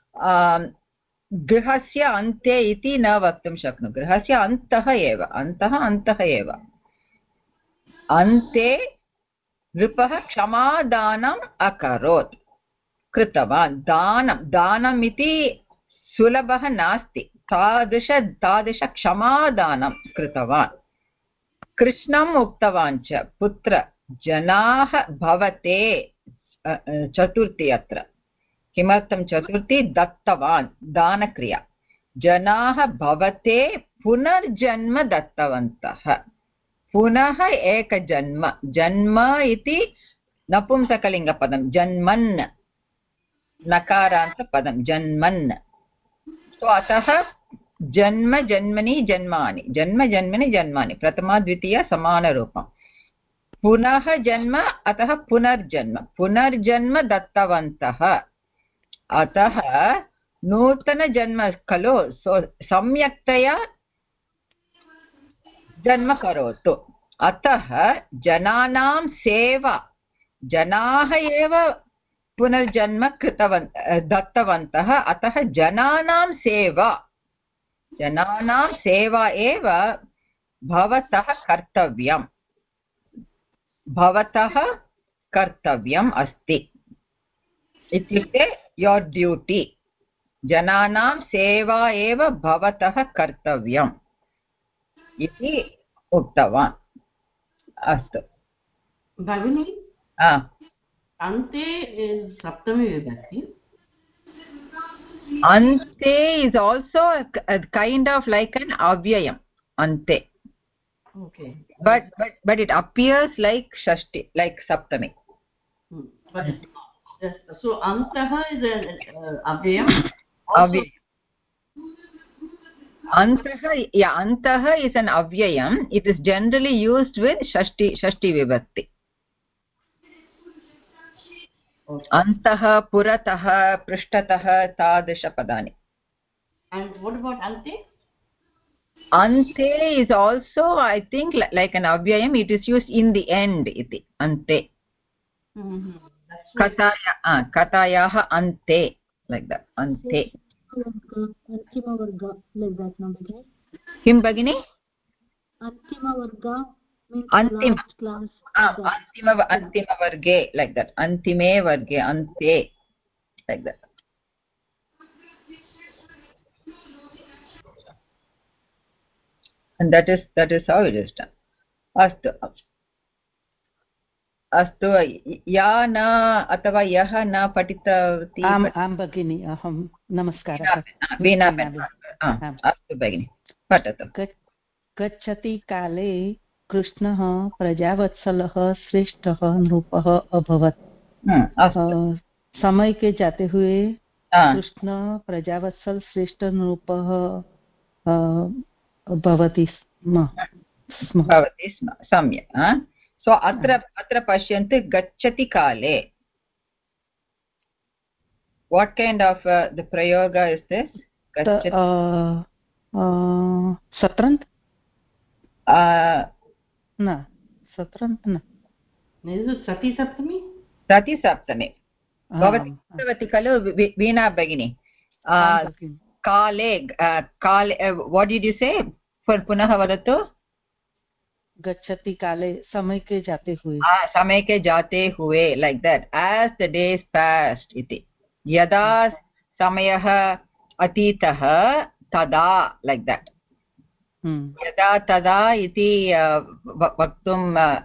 A: गृहस्य अन्ते इति न वक्तुं शक्नुमः गृहस्य अन्तः एव अन्तः अन्तः एव अन्ते नृपः क्षमादानम् अकरोत् कृतवान् दानं दानम् इति सुलभः नास्ति तादृश तादृश क्षमादानं कृतवान् कृष्णम् उक्तवान् च पुत्र जनाः भवते चतुर्थी अत्र किमर्थं चतुर्थी दत्तवान् दानक्रिया जनाः भवते पुनर्जन्म दत्तवन्तः पुनः एकजन्म जन्म इति नपुंसकलिङ्गपदं जन्मन् नकारान्तपदं जन्मन् सो अतः जन्म जन्मनि जन्मानि जन्म जन्मनि जन्मानि प्रथमा द्वितीय समानरूपं पुनः जन्म अतः पुनर्जन्म पुनर्जन्म दत्तवन्तः अतः नूतनजन्म खलु सो सम्यक्तया जन्म करोतु अतः जनानां सेवा जनाः एव पुनर्जन्म कृतवन्तः दत्तवन्तः अतः जनानां सेवा जनानां सेवा एव भवतः कर्तव्यं भवतः कर्तव्यम् अस्ति इत्युक्ते योर् ड्यूटी जनानां सेवा एव भवतः कर्तव्यम् इति उक्तवान् अस्तु
G: भगिनी अन्ते सप्तमी विभक्ति
A: ante is also a, a kind of like an avyayam ante
G: okay
A: but but but it appears like shashti like saptami
G: hmm. but yes, so antah is a uh, avyayam
A: avyayam antah yeah antah is an avyayam it is generally used with shashti shashti vibhakti अन्तः पुरतः पृष्ठतः तादृशपदानि
G: and what about ante
A: ante is also I think like an avyayam it is used in the end iti ante
G: mm-hmm.
A: कथाया कथायाः अन्ते like that अन्ते
D: अन्तिमवर्ग like that no begini
A: किं भगिनि
D: अन्तिमवर्ग means
A: अन्तिम
D: last class
A: अन्तिम अन्तिमवर्गे like that अन्तिमे वर्गे अन्ते like that and that is that is how it is done astu अस्तु या न अथवा यः न पठितवती
I: आम् आं भगिनि अहं नमस्कारः
A: वीणा अस्तु भगिनि पठतु
I: गच्छति काले कृष्णः प्रजावत्सलः श्रेष्ठः नृपः अभवत् समय के जाते हुए कृष्ण प्रजावत्सल श्रेष्ठ नृपः भवति स्म
A: भवति स्म सम्यक् सो अत्र अत्र पश्यन्तु गच्छति काले what kind of uh, the prayoga is this gachati
I: uh, uh, satrant
A: uh
I: na satrant na
G: is sati saptami
A: sati saptami bhavati bhavati kalu veena bagini uh kale uh, kale uh, what did you say for punah vadatu
I: गच्छति काले समय के जाते हुए
A: ah समय के जाते हुए like that as the days passed iti यदा समयः अतीतः तदा like that यदा तदा इति वक्तुं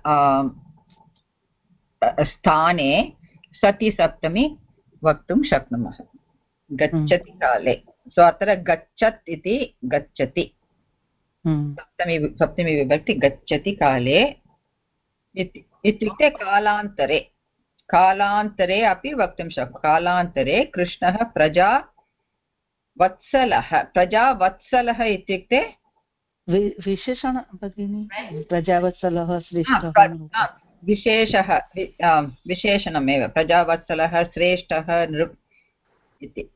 A: स्थाने सति सप्तमी वक्तुं शक्नुमः गच्छति काले सो अत्र गच्छत् इति गच्छति सप्तमी सप्तमी विभक्ति गच्छति काले इत्युक्ते कालान्तरे कालान्तरे अपि वक्तुं शक्नुमः कालान्तरे कृष्णः प्रजा वत्सलः प्रजावत्सलः इत्युक्ते
I: विशेषण भगिनी प्रजावत्सलः श्रेष्ठः
A: विशेषः विशेषणमेव प्रजावत्सलः श्रेष्ठः नृप इति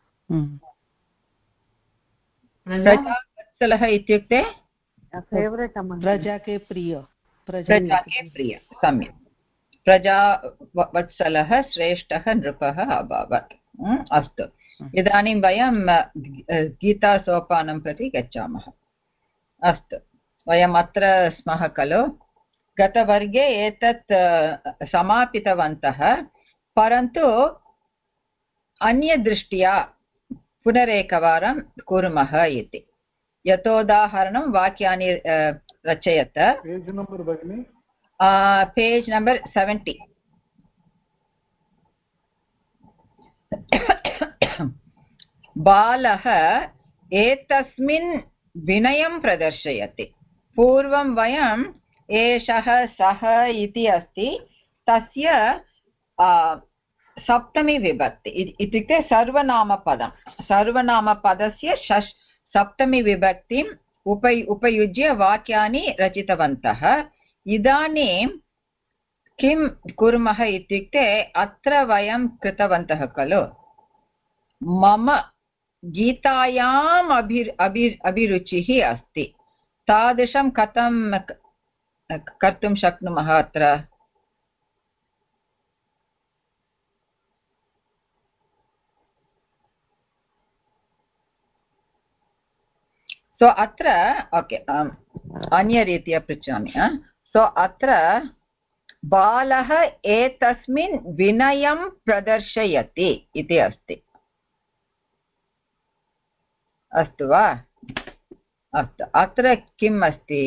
A: प्रजावत्सलः इत्युक्ते
I: प्रजा के प्रिय
A: प्रजा के प्रिय सम्यक् प्रजा वत्सलः श्रेष्ठः नृपः अभवत् अस्तु इदानीं वयं गीतासोपानं प्रति गच्छामः अस्तु वयम् अत्र स्मः खलु गतवर्गे एतत् समापितवन्तः परन्तु अन्यदृष्ट्या पुनरेकवारं कुर्मः इति यतोदाहरणं वाक्यानि रचयत
F: पेज् नम्बर् भगिनि
A: पेज् नम्बर् सेवेण्टि बालः एतस्मिन् विनयं प्रदर्शयति पूर्वं वयम् एषः सः इति अस्ति तस्य सप्तमी विभक्ति इत्युक्ते सर्वनामपदं सर्वनामपदस्य षष् सप्तमी विभक्तिम् उपय उपयुज्य वाक्यानि रचितवन्तः इदानीं किं कुर्मः इत्युक्ते अत्र वयं कृतवन्तः खलु मम गीतायाम् अभि अभि अभिरुचिः अस्ति तादृशं कथं कर्तुं शक्नुमः अत्र सो अत्र ओके अन्यरीत्या पृच्छामि सो अत्र बालः एतस्मिन् विनयं प्रदर्शयति इति अस्ति अस्तु वा अस्तु अत्र किम् अस्ति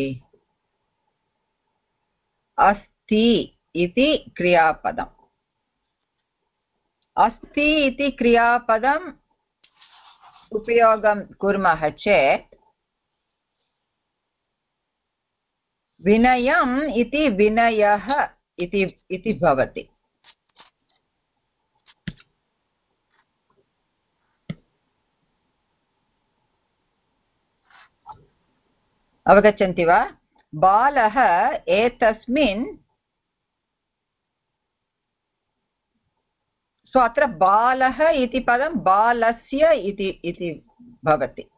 A: अस्ति इति क्रियापदम् अस्ति इति क्रियापदम् उपयोगं कुर्मः चेत् विनयम् इति विनयः इति इति भवति अवगच्छन्ति वा बालः एतस्मिन् सो अत्र बालः इति पदं बालस्य इति इति भवति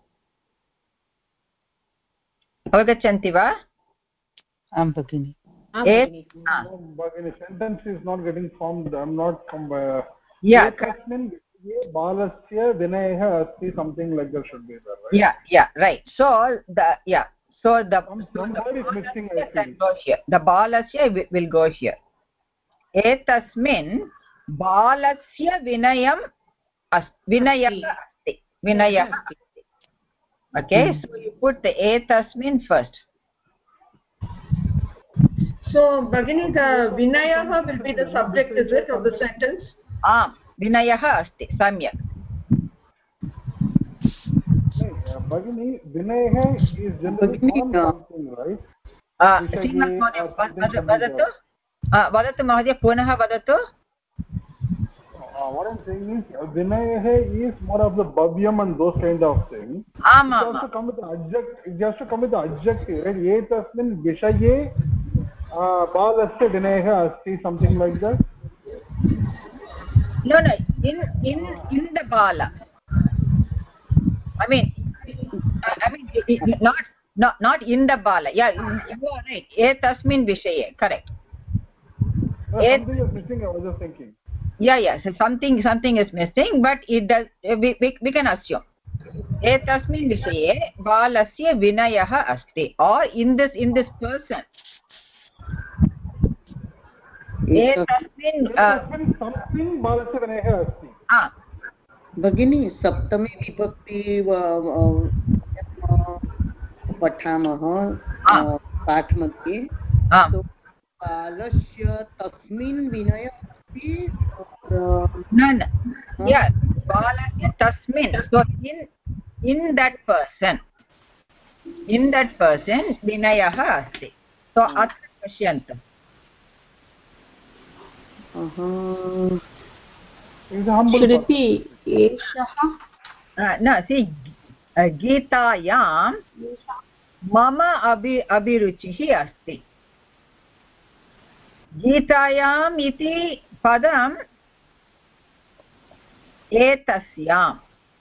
A: अवगच्छन्ति वा
I: आं भगिनि
F: sentence is not getting formed. I'm not from uh,
A: yeah
F: balasya vinayah asti, something like that should be there, right?
A: Yeah, yeah, right. So the yeah, so the
F: some, some word is missing. I feel.
A: Go here. The balasya will go here. Etasmin balasya vinayam asti. Vinayah asti. Vinayah asti. Okay, mm. So you put the etasmin first.
C: So Bhagini, the vinayah will be the subject, is it, of the sentence?
A: Ah, vinayah asti. Samyak.
F: Bhagini, vinayah is generally something, right?
A: Ah, vadatu. Ah, vadatu Mahodaya, punah vadatu.
F: Uh, what I'm saying is, vinayah is more of the bhavyam and those kind of things.
A: Ama,
F: it has to come with the adjective. It has to come with the adjective, right? Etasmin vishaye balasya vinayah asti, something like that.
A: No, no. In in in the bala. I mean, I mean, not not not in the bala. Yeah, you are right. Etasmin vishaye, correct.
F: No, something is missing. I was just thinking.
A: Yeah, yeah. So something something is missing, but it does. We we, we can assume. Etasmin vishaye balasya vinayah asti, or in this in this person. Etasmin
F: something balasya vinayah asti.
A: Ah.
G: भगिनी सप्तमी विभक्ति पठामः पाठ मध्ये तो बालस्य तस्मिन् विनय अस्ति
A: न न yeah balasya tasmin, so in in that person in that person vinayah asti, so atra pashyantam.
G: uh-huh.
D: Should it be eshah?
A: Uh, no, see, uh, Geetayam mama abhi abhiruchihi asti. Geetayam iti padam etasyam.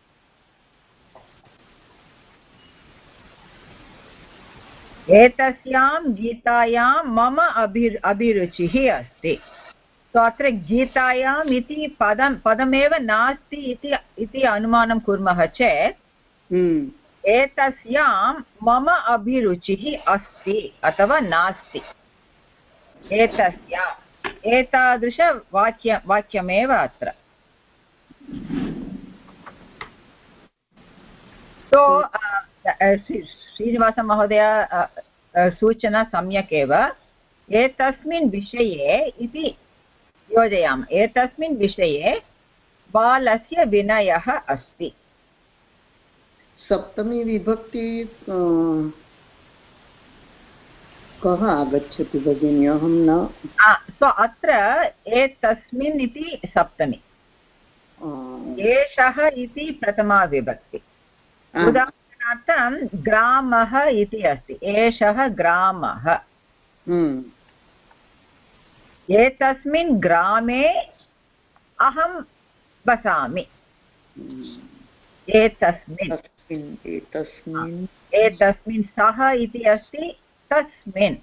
A: Etasyam Geetayam mama abhir abhiruchihi asti. So अत्र गीतायाम् इति पदं पदमेव नास्ति इति इति अनुमानं कुर्मः चेत् एतस्यां मम अभिरुचिः अस्ति अथवा नास्ति. एतस्याम् एतादृशवाक्य वाक्यमेव अत्र. सो श्रीनिवासमहोदय सूचना सम्यक् एव. एतस्मिन् विषये इति योजयामः. एतस्मिन् विषये बालस्य विनयः अस्ति.
G: सप्तमी विभक्ति कः आगच्छति भगिनी? अहं न
A: सो अत्र एतस्मिन् इति सप्तमी, एषः इति प्रथमा विभक्ति. उदाहरणार्थं ग्रामः इति अस्ति. एषः ग्रामः. एतस्मिन् ग्रामे अहं वसामि. एतस्मिन्
G: एतस्मिन्
A: एतस्मिन् सः इति अस्ति. तस्मिन्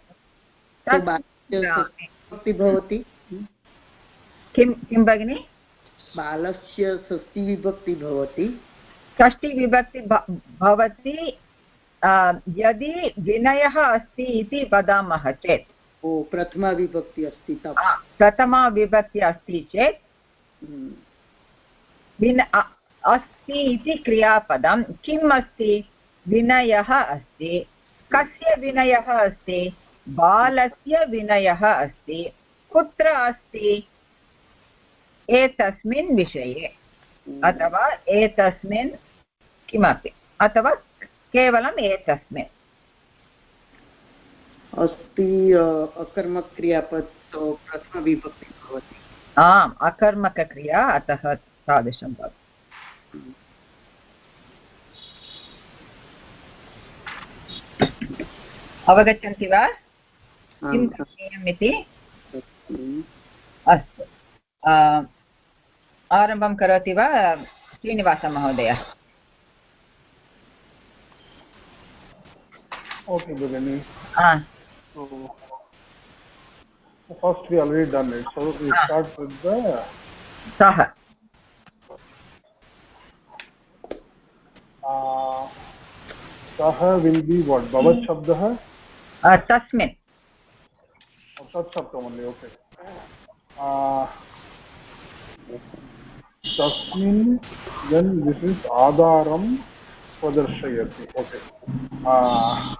G: भवति.
A: किं किं भगिनि?
G: बालस्य षष्टिविभक्ति भवति.
A: षष्टिविभक्ति भवति यदि विनयः अस्ति इति वदामः चेत्.
G: ओ प्रथमा विभक्ति अस्ति तत्.
A: प्रथमा विभक्ति अस्ति चेत् विन अस्ति इति क्रियापदं किम् अस्ति? विनयः अस्ति. कस्य विनयः अस्ति? बालस्य विनयः अस्ति. कुत्र अस्ति? एतस्मिन् विषये अथवा एतस्मिन् किमपि अथवा केवलम् एतस्मिन्
G: अस्ति. अकर्मक्रियापद प्रथमविभक्ति भवति.
A: आम्, अकर्मकक्रिया, अतः तादृशं भवति. अवगच्छन्ति वा किं करणीयम् इति? अस्तु, आरम्भं करोति वा श्रीनिवासमहोदय?
F: ओके भगिनि. First we already done it, so we
A: ah.
F: start with the
A: Saha.
F: uh, Saha will be what? Bhavat Shabdah?
A: Uh, tasmin.
F: Oh, Tat Shabdam only, okay. Uh, Tasmin, then this is Adaram Pradarshayati. Okay. Uh,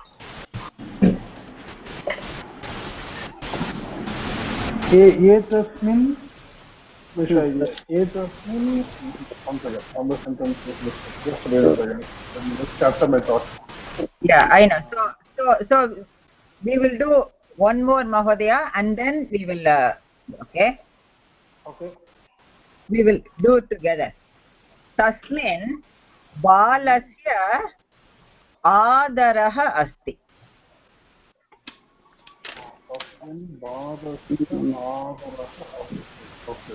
F: एतस्मिन् विषये एतस्मिन् one second on the sentence is listed. Just wait a second. Let me just capture my thoughts.
A: Yeah, I know. So so so we will do one more Mahodaya and then we will uh, okay
F: okay
A: we will do it together. Tasmin balasya आदरः अस्ति.
F: तस्मिन् बालस्य आदरः अस्ति. Okay.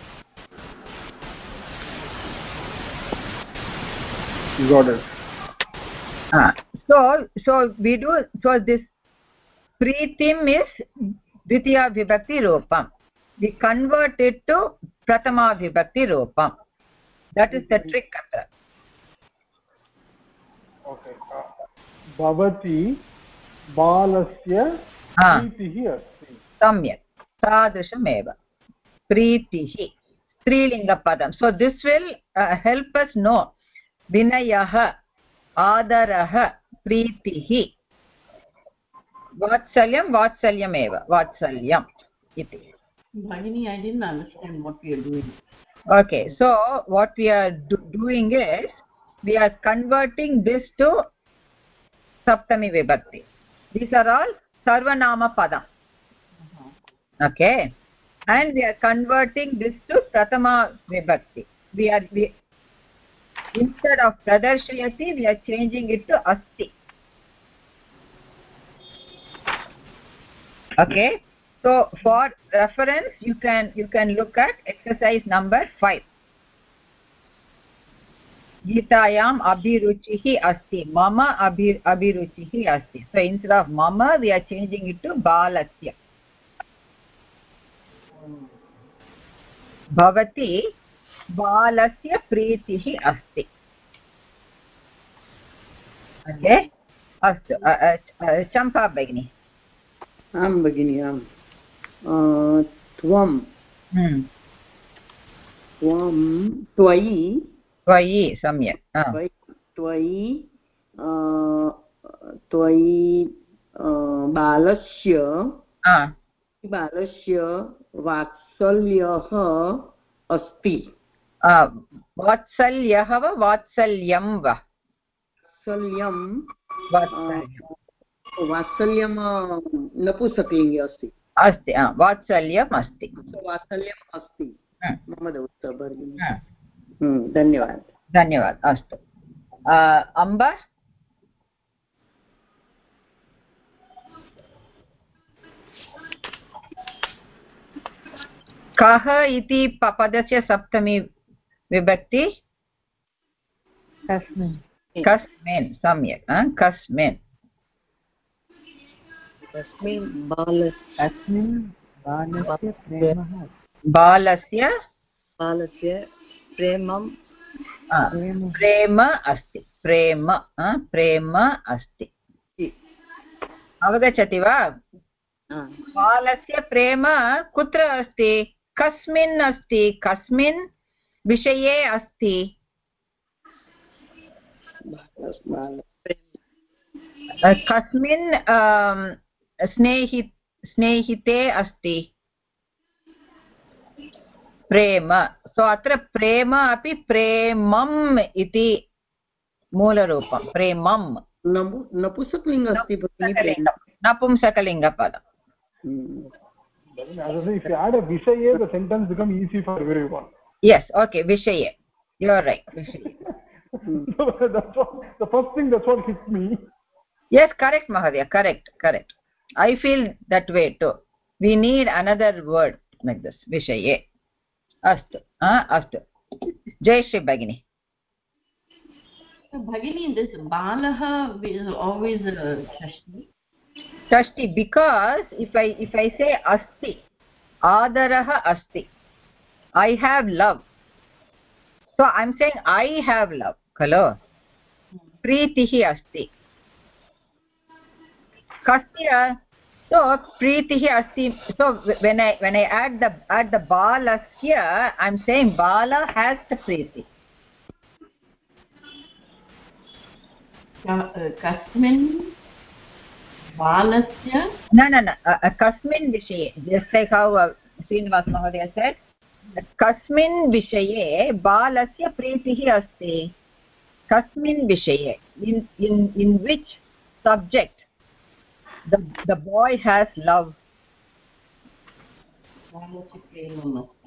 F: You got it.
A: Ah, so so we do so this Pritim is Dvitiya Vibhakti Rupam. We convert it to Pratama Vibhakti Rupam. That is the trick.
F: Okay. Bhavati balasya pritihi asti.
A: Samyak. Sadrishamev. Pritihi. Strilinga padam. So this will uh, help us know Vinayah, Adarah, Pritihi. Vatsalyam, Vatsalyameva. Vatsalyam. Iti.
G: Bhagini, I didn't understand what we are doing.
A: Okay, so what we are do doing is we are converting this to Saptami Vibhakti. These are all Sarvanama Padam. Uh-huh. Okay, and we are converting this to Pratama Vibhakti. We are we, instead of Pradarshayati, we are changing it to Asti. Okay, so for reference, you can you can look at exercise number five. Gitayam abhiruchihi asti. Mama abhir abhiruchihi asti. So instead of mama, we are changing it to balasya. Bhavati balasya pritihi asti. Okay. Astu. Uh, uh, uh, Champa Bhagini.
H: आं भगिनि आम् त्वं त्वं त्वयि
A: त्वयि सम्यक्
H: त्वयि त्वयि बालस्य बालस्य वात्सल्यः अस्ति.
A: वात्सल्यः वा वात्सल्यं वा?
H: वात्सल्यं वात्सल्यं नपुंसकलिङ्गे अस्ति.
A: अस्ति वात्सल्यम् अस्ति.
H: वात्सल्यम् अस्ति मम दोस्त भगिनी. धन्यवादः.
A: धन्यवादः. अस्तु अम्ब कः इति पदस्य सप्तमी विभक्ति?
E: कस्मिन्.
A: कस्मिन् सम्यक्. कस्मिन्
H: कस्मिन् बालस्मिन्
E: बालस्य प्रेमः
H: बालस्य बालस्य प्रेमं
A: प्रेम अस्ति. प्रेम प्रेम अस्ति. अवगच्छति वा? बालस्य प्रेम कुत्र अस्ति? कस्मिन् अस्ति? कस्मिन् विषये अस्ति? कस्मिन् स्नेहि स्नेहिते अस्ति प्रेम. सो अत्र प्रेम अपि प्रेमम् इति मूलरूपं. प्रेमं
H: नपुंसकलिङ्गम् अस्ति.
A: नपुंसकलिङ्गपदम्.
F: If you add a vishaye, the sentence becomes easy for everyone.
A: Yes, okay, vishaye. You are right. Vishaye.
F: That's what, the first thing that's what hit me.
A: Yes, correct, Mahadya. Correct, correct. I feel that way too. We need another word like this. Vishaye. Astu. Ah, astu. Jayashri Bhagini.
G: So, Bhagini, this balaha is always a shashti.
A: षष्टि because if I if I say asti adarah asti, I have love, so I'm saying I have love. Hello, प्रीतिः अस्ति. Kasya, so प्रीतिः अस्ति. So when I when I add the add the balasya, I'm saying bala has the Preeti.
G: Kasmin balasya?
A: No, no, no. Uh, uh, kasmin vishaye. Just like how uh, Srinivas Mahodaya said, kasmin vishaye balasya प्रीतिः अस्ति. Kasmin vishaye. In in in which subject the the boy has love?
G: बालस्य प्रेमम् अस्ति.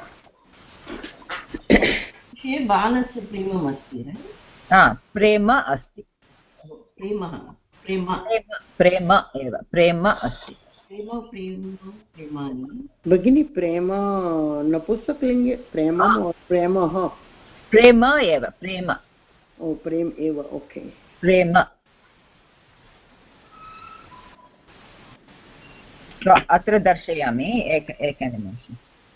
G: विषये बालस्य प्रेमम् अस्ति, right?
A: Ah, prema asti.
G: प्रेमः प्रेम
A: प्रेम एव प्रेम अस्ति.
G: प्रेम प्रेम प्रेमाणि.
H: भगिनी प्रेम नपुंसकलिङ्गे प्रेमम् प्रेमः
A: प्रेम एव प्रेम.
H: ओ प्रेम एव ओके
A: प्रेम. अत्र दर्शयामि एक एकनिमेषम्.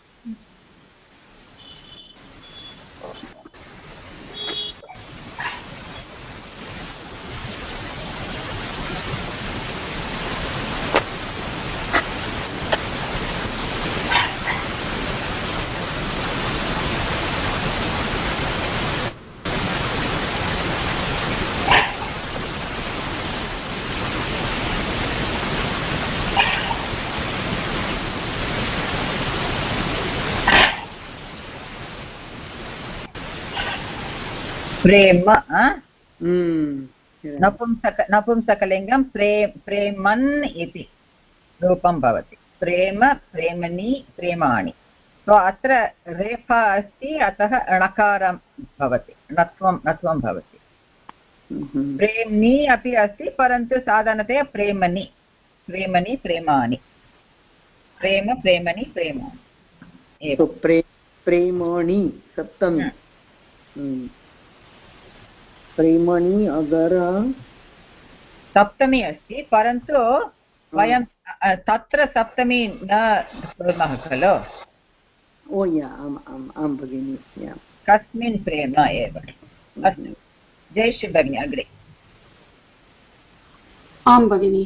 A: प्रेम नपुंसक नपुंसकलिङ्गं प्रे प्रेमन् इति रूपं भवति. प्रेम प्रेमणि प्रेमाणि. सो अत्र रेफा अस्ति, अतः णकारं भवति, णत्वं णत्वं भवति. प्रेम्नि अपि अस्ति, परन्तु साधारणतया प्रेमणि प्रेमणि प्रेमाणि. प्रेम प्रेमणि प्रेमाणि.
H: प्रेमाणि सप्तमी. प्रेमणि अगर
A: सप्तमी अस्ति, परन्तु वयं तत्र सप्तमी न कुर्मः खलु.
H: ओ या आम् आम् आं भगिनि.
A: कस्मिन् प्रेम एव. अस्तु, जयश्री भगिनी अग्रे.
J: आं भगिनि.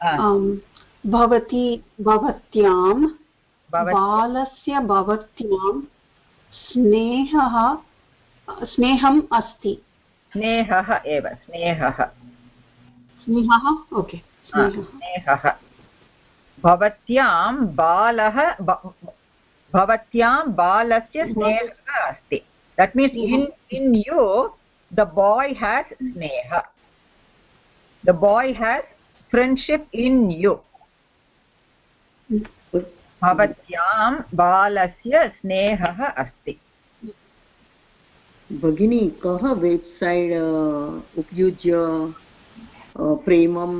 J: भवती भवत्यां बालस्य भवत्यां स्नेहः स्नेहम् अस्ति.
A: स्नेहः एव स्नेहः
J: स्नेहः ओके
A: स्नेहः. भवत्यां बालः भवत्यां बालस्य स्नेहः अस्ति. That means in in you the boy has स्नेह. The boy has friendship in you. भवत्यां बालस्य स्नेहः अस्ति.
H: भगिनी कः वेब्सैट् उपयुज्य प्रेमं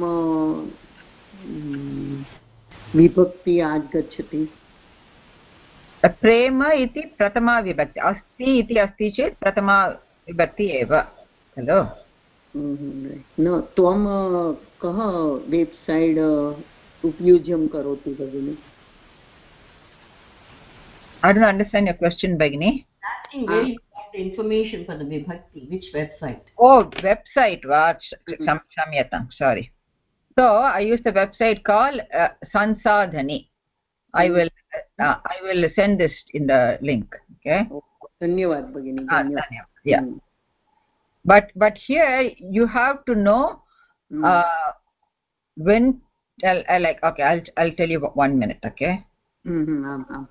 H: विभक्ति आगच्छति?
A: प्रेम इति प्रथमा विभक्ति अस्ति इति अस्ति चेत् प्रथमा विभक्ति एव खलु.
H: न त्वं कः वेब्सैट् उपयुज्यं करोति भगिनी?
A: I don't understand your question, Bhagini.
G: Asking where you got the information for the vibhakti, which website?
A: Oh, website. What? Samyatam. Sorry. So I use the website called uh, Sansadhani. I will uh, I will send this in the link. Okay.
H: Dhanyavad, Bhagini.
A: Dhanyavad. Yeah. Mm. But but here you have to know mm. uh, when. I'll, I like. Okay. I'll I'll tell you one minute. Okay.
H: Mm-hmm. Um, um.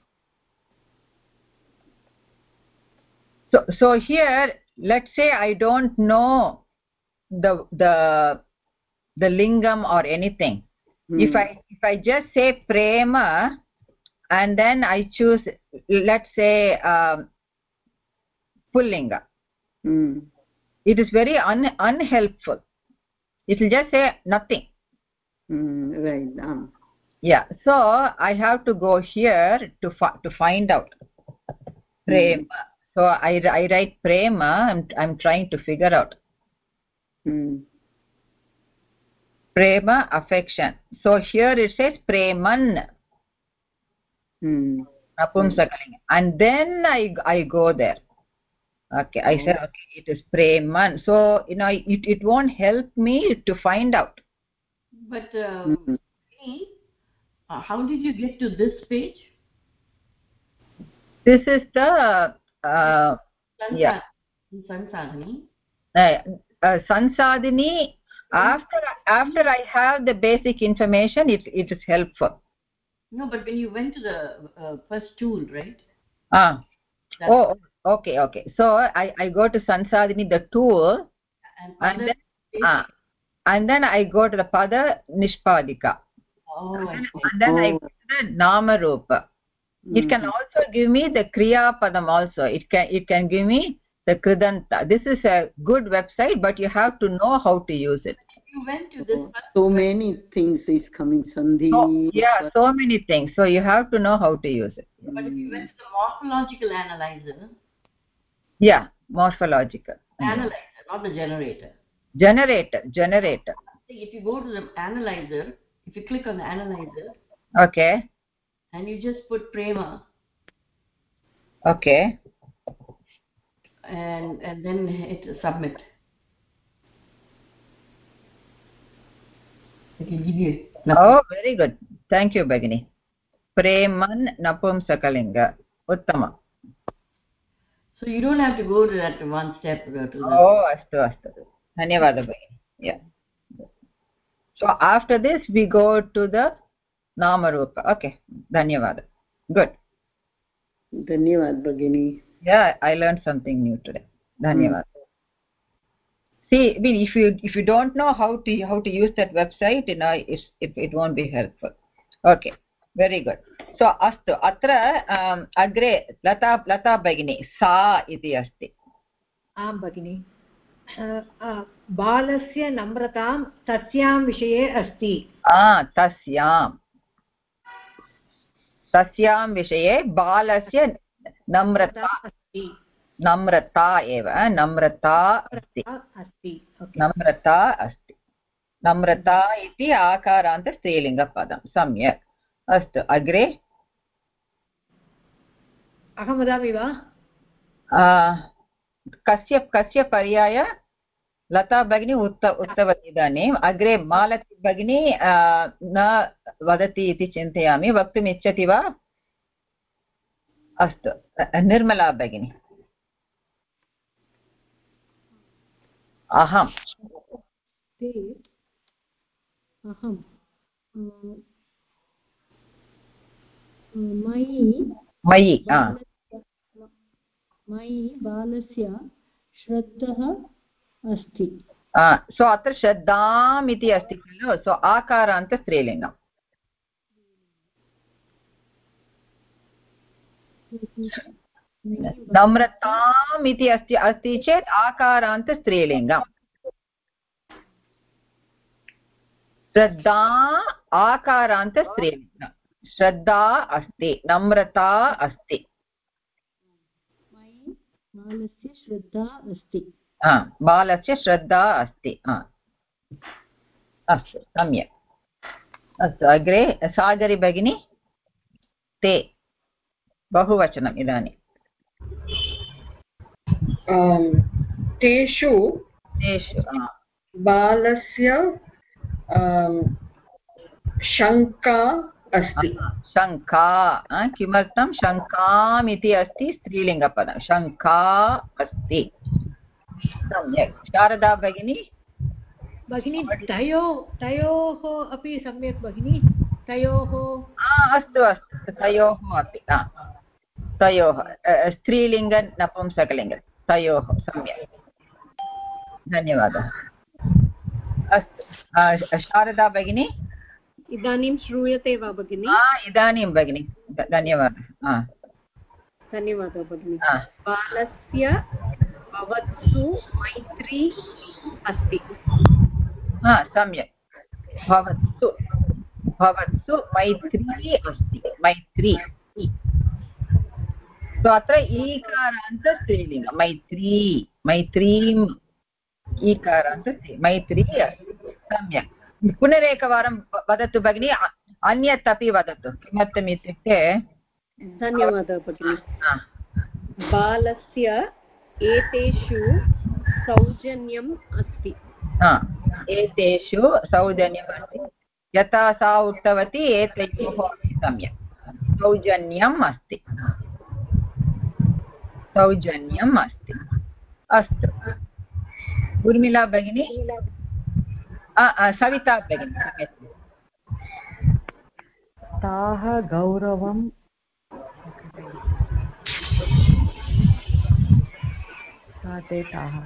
A: So, so here, let's say I don't know the the the lingam or anything. Hmm. If I if I just say prema, and then I choose, let's say um, pullinga, hmm. it is very un unhelpful. It will just say nothing.
H: Hmm. Right. Um.
A: Yeah. So I have to go here to fi to find out prema. Hmm. So I, I write prema. I'm I'm trying to figure out.
H: Hmm.
A: prema, affection. So here it says preman.
I: Hmm.
A: Napumsakalinga. And then I I go there. Okay, I said okay, it is preman. So you know, it it won't help me to find out.
G: But um,
I: Hmm.
G: uh, how did you get to this page?
A: This is the uh, yeah.
G: Sansadhini.
A: Uh, uh, Sansadhini. After after I have the basic information, it it is helpful.
G: No, but when you went to the uh, first tool, right?
A: Ah.
G: That's
A: Oh, okay, okay. So I I go to Sansadhini, the tool,
G: and,
A: and
G: other
A: then ah, and then I go to the Pada Nishpadika.
G: Oh, I see.
A: And then
I: Oh.
A: I go to the Nama Rupa. It can also give me the Kriya Padam also. It can it can give me the Kridanta. This is a good website, but you have to know how to use it.
G: You went to this.
I: Oh, so many things is coming, Sandhi.
A: So, yeah, so many things. So you have to know how to use it.
G: But if you went to the morphological analyzer.
A: Yeah, morphological.
G: Analyzer, not the generator.
A: Generator, generator.
G: If you go to the analyzer, if you click on the analyzer.
A: Okay.
G: And you just put prema.
A: Okay.
G: And and then hit submit. It will give you.
A: Oh, very good. Thank you, Bhagini. Preman Napumsakalinga. Uttama.
G: So you don't have to go to that one step. To the
A: oh, astu, astu. Dhanyavada, Bhagini. Yeah. So after this, we go to the Namarupa. Okay. Dhanyavada. Good.
I: Dhanyavad, Bhagini.
A: Yeah, I learned something new today. Dhanyavad. Hmm. See, I mean, if you if you don't know how to how to use that website, you know, it it, it won't be helpful. Okay, very good. So, astu atra um, agre Lata Lata Bhagini sa iti asti.
B: आं भगिनि बालस्य नम्रतां तस्यां विषये अस्ति.
A: आ तस्यां तस्यां विषये बालस्य नम्रता अस्ति. नम्रता एव नम्रता अस्ति नम्रता अस्ति नम्रता इति आकारान्त स्त्रीलिङ्गपदं सम्यक् अस्तु अग्रे
B: अहं वदामि वा
A: कस्य कस्य पर्याय लता भगिनी उक्त उक्तवती इदानीम् अग्रे मालती भगिनी न वदति इति चिन्तयामि वक्तुम् इच्छति वा अस्तु निर्मला भगिनी अहम्
D: अहं मयि
A: मयि
D: मयि बालस्य श्रद्धः अस्ति.
A: सो अत्र श्रद्धाम् इति अस्ति खलु सो आकारान्त स्त्रीलिङ्गम् नम्रताम् इति अस्ति अस्ति चेत् आकारान्त स्त्रीलिङ्गम् श्रद्धा आकारान्त स्त्रीलिङ्गम् श्रद्धा अस्ति नम्रता अस्ति
D: बालस्य श्रद्धा अस्ति
A: बालस्य श्रद्धा अस्ति अस्तु सम्यक् अस्तु अग्रे सागरी भगिनी ते बहुवचनम् इदानीं
C: तेषु
A: तेषु
C: बालस्य शङ्का अस्ति
A: शङ्का किमर्थं शङ्काम् इति अस्ति स्त्रीलिङ्गपदं शङ्का अस्ति सम्यक् शारदा भगिनी
B: भगिनी तयो तयोः अपि सम्यक् भगिनी तयोः
A: अस्तु अस्तु तयोः अपि तयोः स्त्रीलिङ्ग नपुंसकलिङ्ग तयोः सम्यक् धन्यवादः अस्तु शारदा भगिनी
J: इदानीं श्रूयते वा भगिनी
A: इदानीं भगिनी धन्यवादः
J: धन्यवादः भगिनी बालस्य भवत्सु मैत्री अस्ति
A: सम्यक् भवत्सु भवत्सु मैत्री अस्ति मैत्री सो अत्र ईकारान्त स्त्रीलिङ्ग मैत्री मैत्रीम् ईकारान्त मैत्री अस्ति सम्यक् पुनरेकवारं वदतु भगिनि अन्यत् अपि वदतु किमर्थम् इत्युक्ते
J: धन्यवादः भगिनि बालस्य एतेषु सौजन्यम् अस्ति
A: एतेषु सौजन्यम् अस्ति यथा सा उक्तवती एतयोः अपि सम्यक् सौजन्यम् अस्ति सौजन्यम् अस्ति अस्तु उर्मिला भगिनी सविता भगिनी
E: ताः गौरवं ते ताः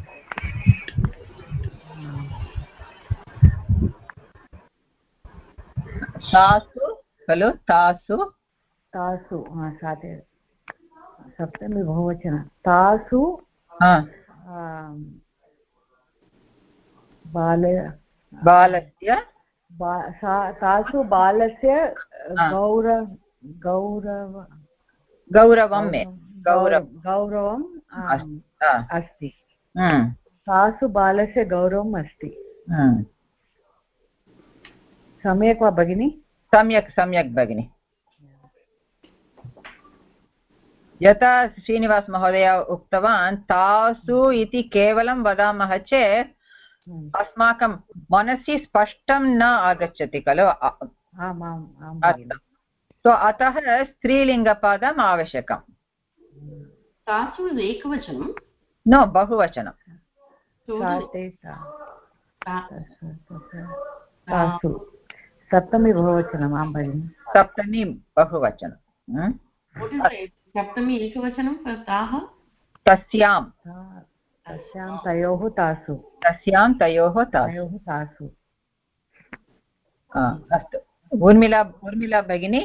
A: तासु खलु तासु
E: तासु साते सप्तमी बहुवचन तासु बाल
A: बालस्य
E: तासु बालस्य गौरव गौरव
A: गौरवं
E: गौरवम् अस्ति तासु बालस्य गौरवम् अस्ति सम्यक् वा भगिनि
A: सम्यक् सम्यक् भगिनि यथा श्रीनिवास महोदय उक्तवान् तासु इति केवलं वदामः चेत् अस्माकं मनसि स्पष्टं न आगच्छति खलु सो अतः स्त्रीलिङ्गपदम् आवश्यकम्
G: तासु एकवचनं
A: न बहुवचनं
E: तासु सप्तमी बहुवचनम् आं भगिनि
A: सप्तमी बहुवचनं
G: सप्तमी एकवचनं ताः
A: तस्यां
E: तस्यां तयोः तासु
A: तस्यां तयोः
E: तयोः तासु
A: अस्तु उर्मिला उर्मिला भगिनी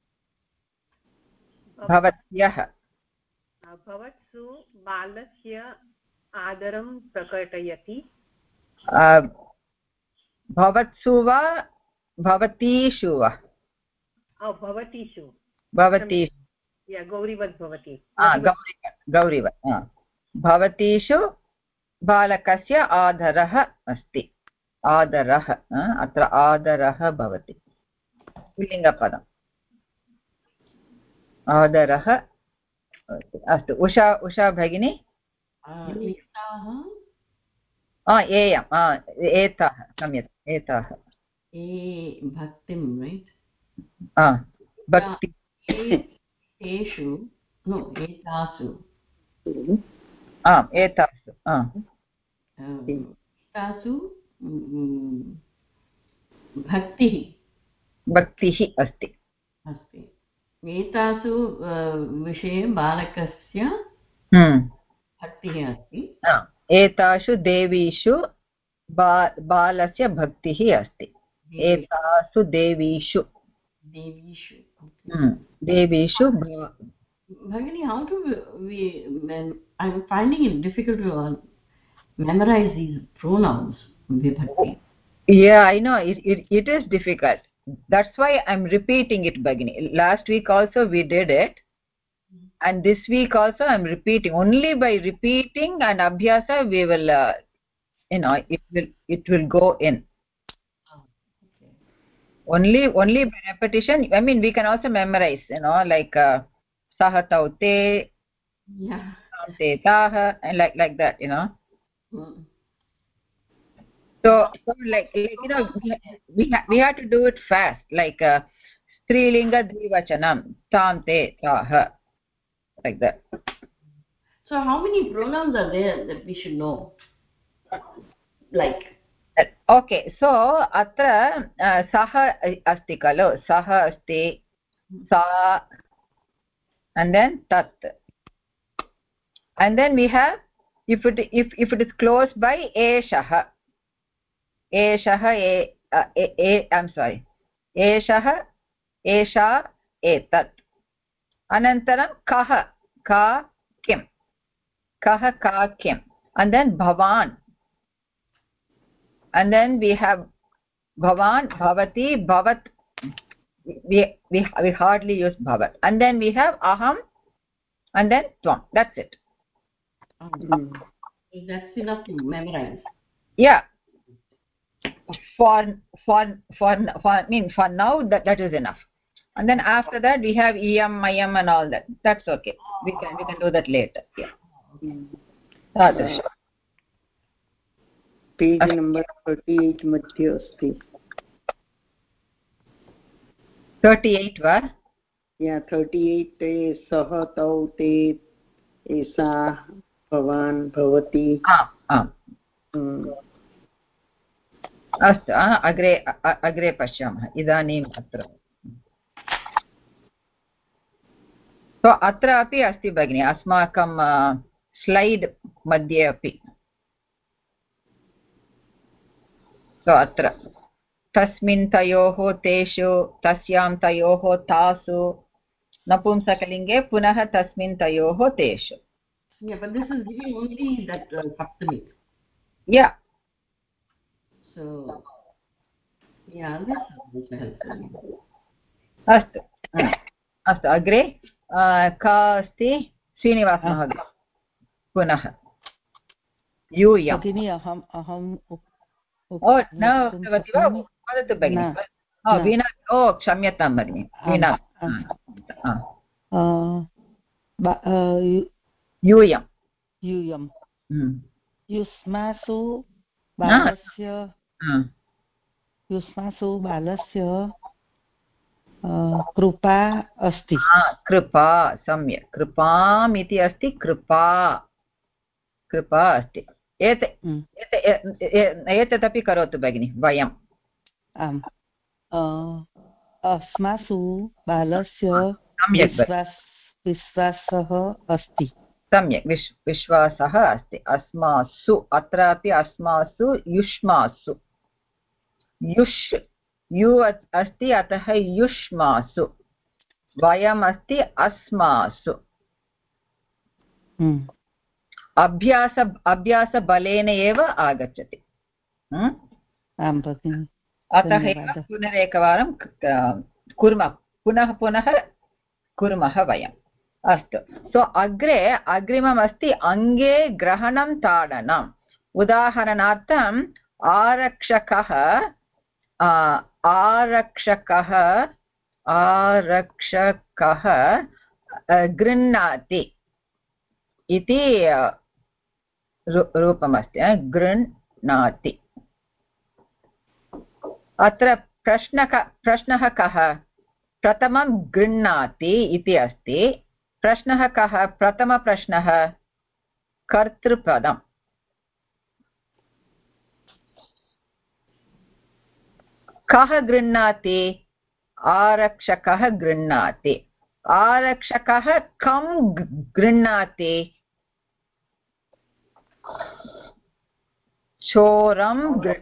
A: भवत्याः
J: भवत्सु बालस्य आदरं प्रकटयति
A: भवत्सु वा भवतीषु वा
J: भवतीषु
A: भवतीषु
J: गौरीवत् भवति
A: गौरीवत् भवतीषु बालकस्य आदरः अस्ति आदरः अत्र आदरः भवति पुल्लिङ्गपदम् आदरः अस्तु उषा उषा भगिनी एयम् एताः सम्यक् एताः
G: भक्तिं
A: भक्ति
G: एषु नो एतासु
A: आम् एतासु
G: एतासु भक्तिः
A: भक्तिः अस्ति
G: अस्ति एतासु विषये बालकस्य भक्तिः अस्ति
A: एतासु देवीषु बा बालस्य भक्तिः अस्ति एतासु देवीषु
G: देवीषु
A: देवीषु
G: Bhagini, how do we, we I'm finding it difficult to uh, memorize these pronouns, vibhakti.
A: Yeah, I know, it, it, it is difficult. That's why I'm repeating it, Bhagini. Last week also we did it. And this week also I'm repeating. Only by repeating and abhyasa we will, uh, you know, it will, it will go in. Only, only by repetition. I mean, we can also memorize, you know, like uh, saha taute,
G: yeah,
A: te taha, and like like that, you know. Mm. So, so like, like you know, we ha we have to do it fast, like uh, strilinga dvivachanam, tam te taha, like that.
G: So, how many pronouns are there that we should know? Like.
A: Okay, so atra uh, saha asti kalo, saha asti, sa, and then tat, and then we have if it if if it is close by eshaha, eshaha e, uh, e, e I'm sorry, eshaha, esha, etat, anantaram kaha, ka, kim, kaha, ka, kim, and then bhavan. And then we have bhavan, bhavati, bhavat. We, we, we hardly use bhavat. And then we have aham and then tvam. That's it.
G: Mm. That's enough to memorize.
A: Yeah. for for for for I mean for now that that is enough. And then after that we have em, im and all that. That's okay. We can we can do that later. Yeah. Tadrish.
G: Page number thirty eight मध्ये अस्ति.
A: thirty-eight वा?
G: या thirty eight ते सः तौ ते एषा भवान् भवति.
A: अस्तु अग्रे अग्रे पश्यामः. इदानीम् अत्र तो अत्र अपि अस्ति भगिनि अस्माकं स्लैड् मध्ये अपि. तो अत्र तस्मिन् तयोः तेषु तस्यां तयोः तासु नपुंसकलिङ्गे पुनः तस्मिन् तयोः तेषु.
G: Yeah, but this is giving only that uh, saptami.
A: Yeah.
G: So, yeah, this is helpful.
A: अस्तु अस्तु अग्रे का अस्ति श्रीनिवास महोदय पुनः यूयं
I: भगिनी अहम् अहम्
A: ओ न उक्तवती वा वदतु भगिनि. वीणा ओ क्षम्यतां भगिनि वीणा. यूयं
I: यूयं युष्मासु बालस्य युष्मासु बालस्य कृपा अस्ति.
A: कृपा सम्यक्. कृपाम् इति अस्ति. कृपा कृपा अस्ति. एतदपि करोतु भगिनि वयम्.
I: आम् अस्मासु बालस्य विश्वासः अस्ति.
A: सम्यक् विश् विश्वासः अस्ति. अस्मासु अत्रापि अस्मासु युष्मासु युष् यु अस्ति अतः युष्मासु. वयम् अस्ति अस्मासु. अभ्यास अभ्यासबलेन एव आगच्छति. अतः एव पुनरेकवारं कुर्मः पुनः पुनः कुर्मः वयम्. अस्तु. सो अग्रे अग्रिमम् अस्ति अङ्गे ग्रहणं ताडनम्. उदाहरणार्थम् आरक्षकः आरक्षकः आरक्षकः गृह्णाति इति रूपमस्ति. गृह्णाति. अत्र प्रश्नः प्रश्नः कः? प्रथमं गृह्णाति इति अस्ति. प्रश्नः कः? प्रथमप्रश्नः कर्तृपदम्. कः गृह्णाति? आरक्षकः गृह्णाति. आरक्षकः कं गृह्णाति? चोरं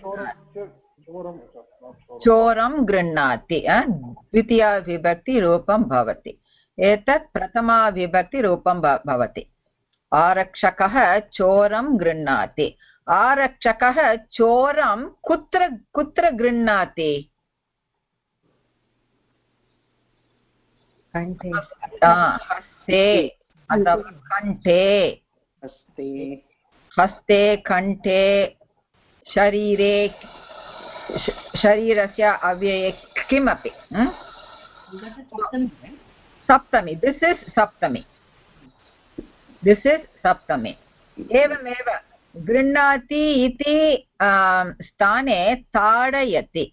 A: चोरं गृह्णाति. द्वितीयाविभक्तिरूपं भवति. एतत् प्रथमाविभक्तिरूपं भवति. आरक्षकः चोरं गृह्णाति. आरक्षकः चोरं कुत्र कुत्र गृह्णाति? हस्ते अथवा कण्ठे.
G: हस्ते
A: हस्ते कण्ठे शरीरे शरीरस्य अव्यये किमपि. सप्तमी. दिस् इस् सप्तमी. दिस् इस् सप्तमी. एवमेव गृह्णाति इति स्थाने ताडयति.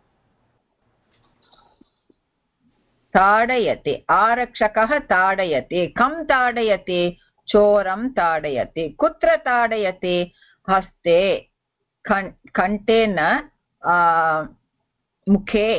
A: ताडयति. आरक्षकः ताडयति. कं ताडयति? चोरं ताडयति. कुत्र ताडयति? हस्ते कण्ठे न मुखे.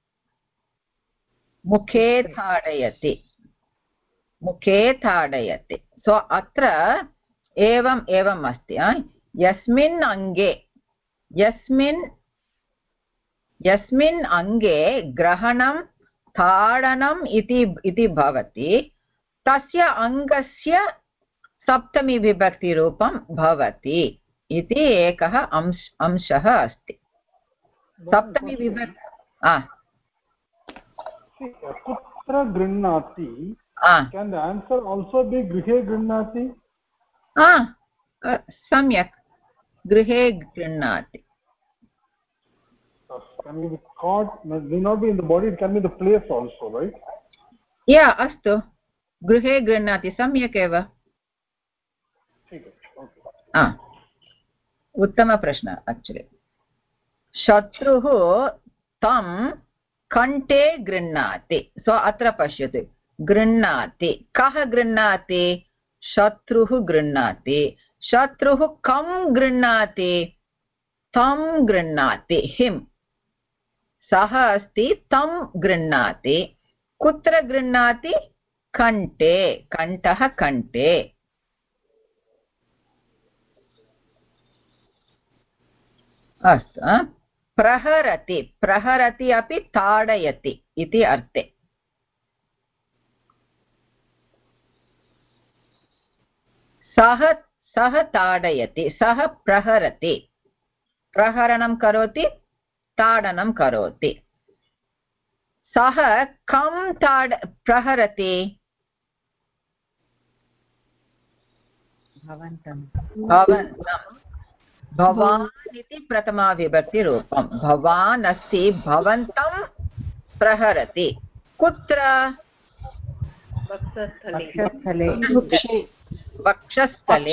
A: मुखे ताडयति. मुखे ताडयति. सो अत्र एवम् एवम् अस्ति. यस्मिन् अङ्गे यस्मिन् यस्मिन् अङ्गे ग्रहणं ताडनम् इति इति भवति तस्य अङ्गस्य सप्तमी विभक्तिरूपं भवति इति एकः अंश अंशः अस्ति. सप्तमी विभक्ति
F: कुत्र गृह्णाति? Can the answer also be गृहे गृह्णाति?
A: सम्यक्. गृहे गृह्णाति.
F: can be caught, may not be in the body, it can be the place also, right?
A: Yeah, astu गृहे गृह्णाति सम्यक् एव उत्तमप्रश्नः एक्चुअली शत्रुः तं कण्ठे गृह्णाति सो अत्र पश्यतु गृह्णाति कः गृह्णाति शत्रुः गृह्णाति शत्रुः कं गृह्णाति तं गृह्णाति हिम सः अस्ति तं गृह्णाति कुत्र गृह्णाति कण्ठे कण्ठः कण्ठे अस्तु प्रहरति प्रहरति अपि ताडयति इति अर्थे सः सः ताडयति सः प्रहरति प्रहरणं करोति ताडनं करोति सः कं ताड प्रहरति
E: भवन्तं
A: भवन्तं भवान् इति प्रथमा विभक्तिरूपं भवान् अस्ति भवन्तं प्रहरति कुत्र
E: वक्षस्थले
A: वक्षस्थले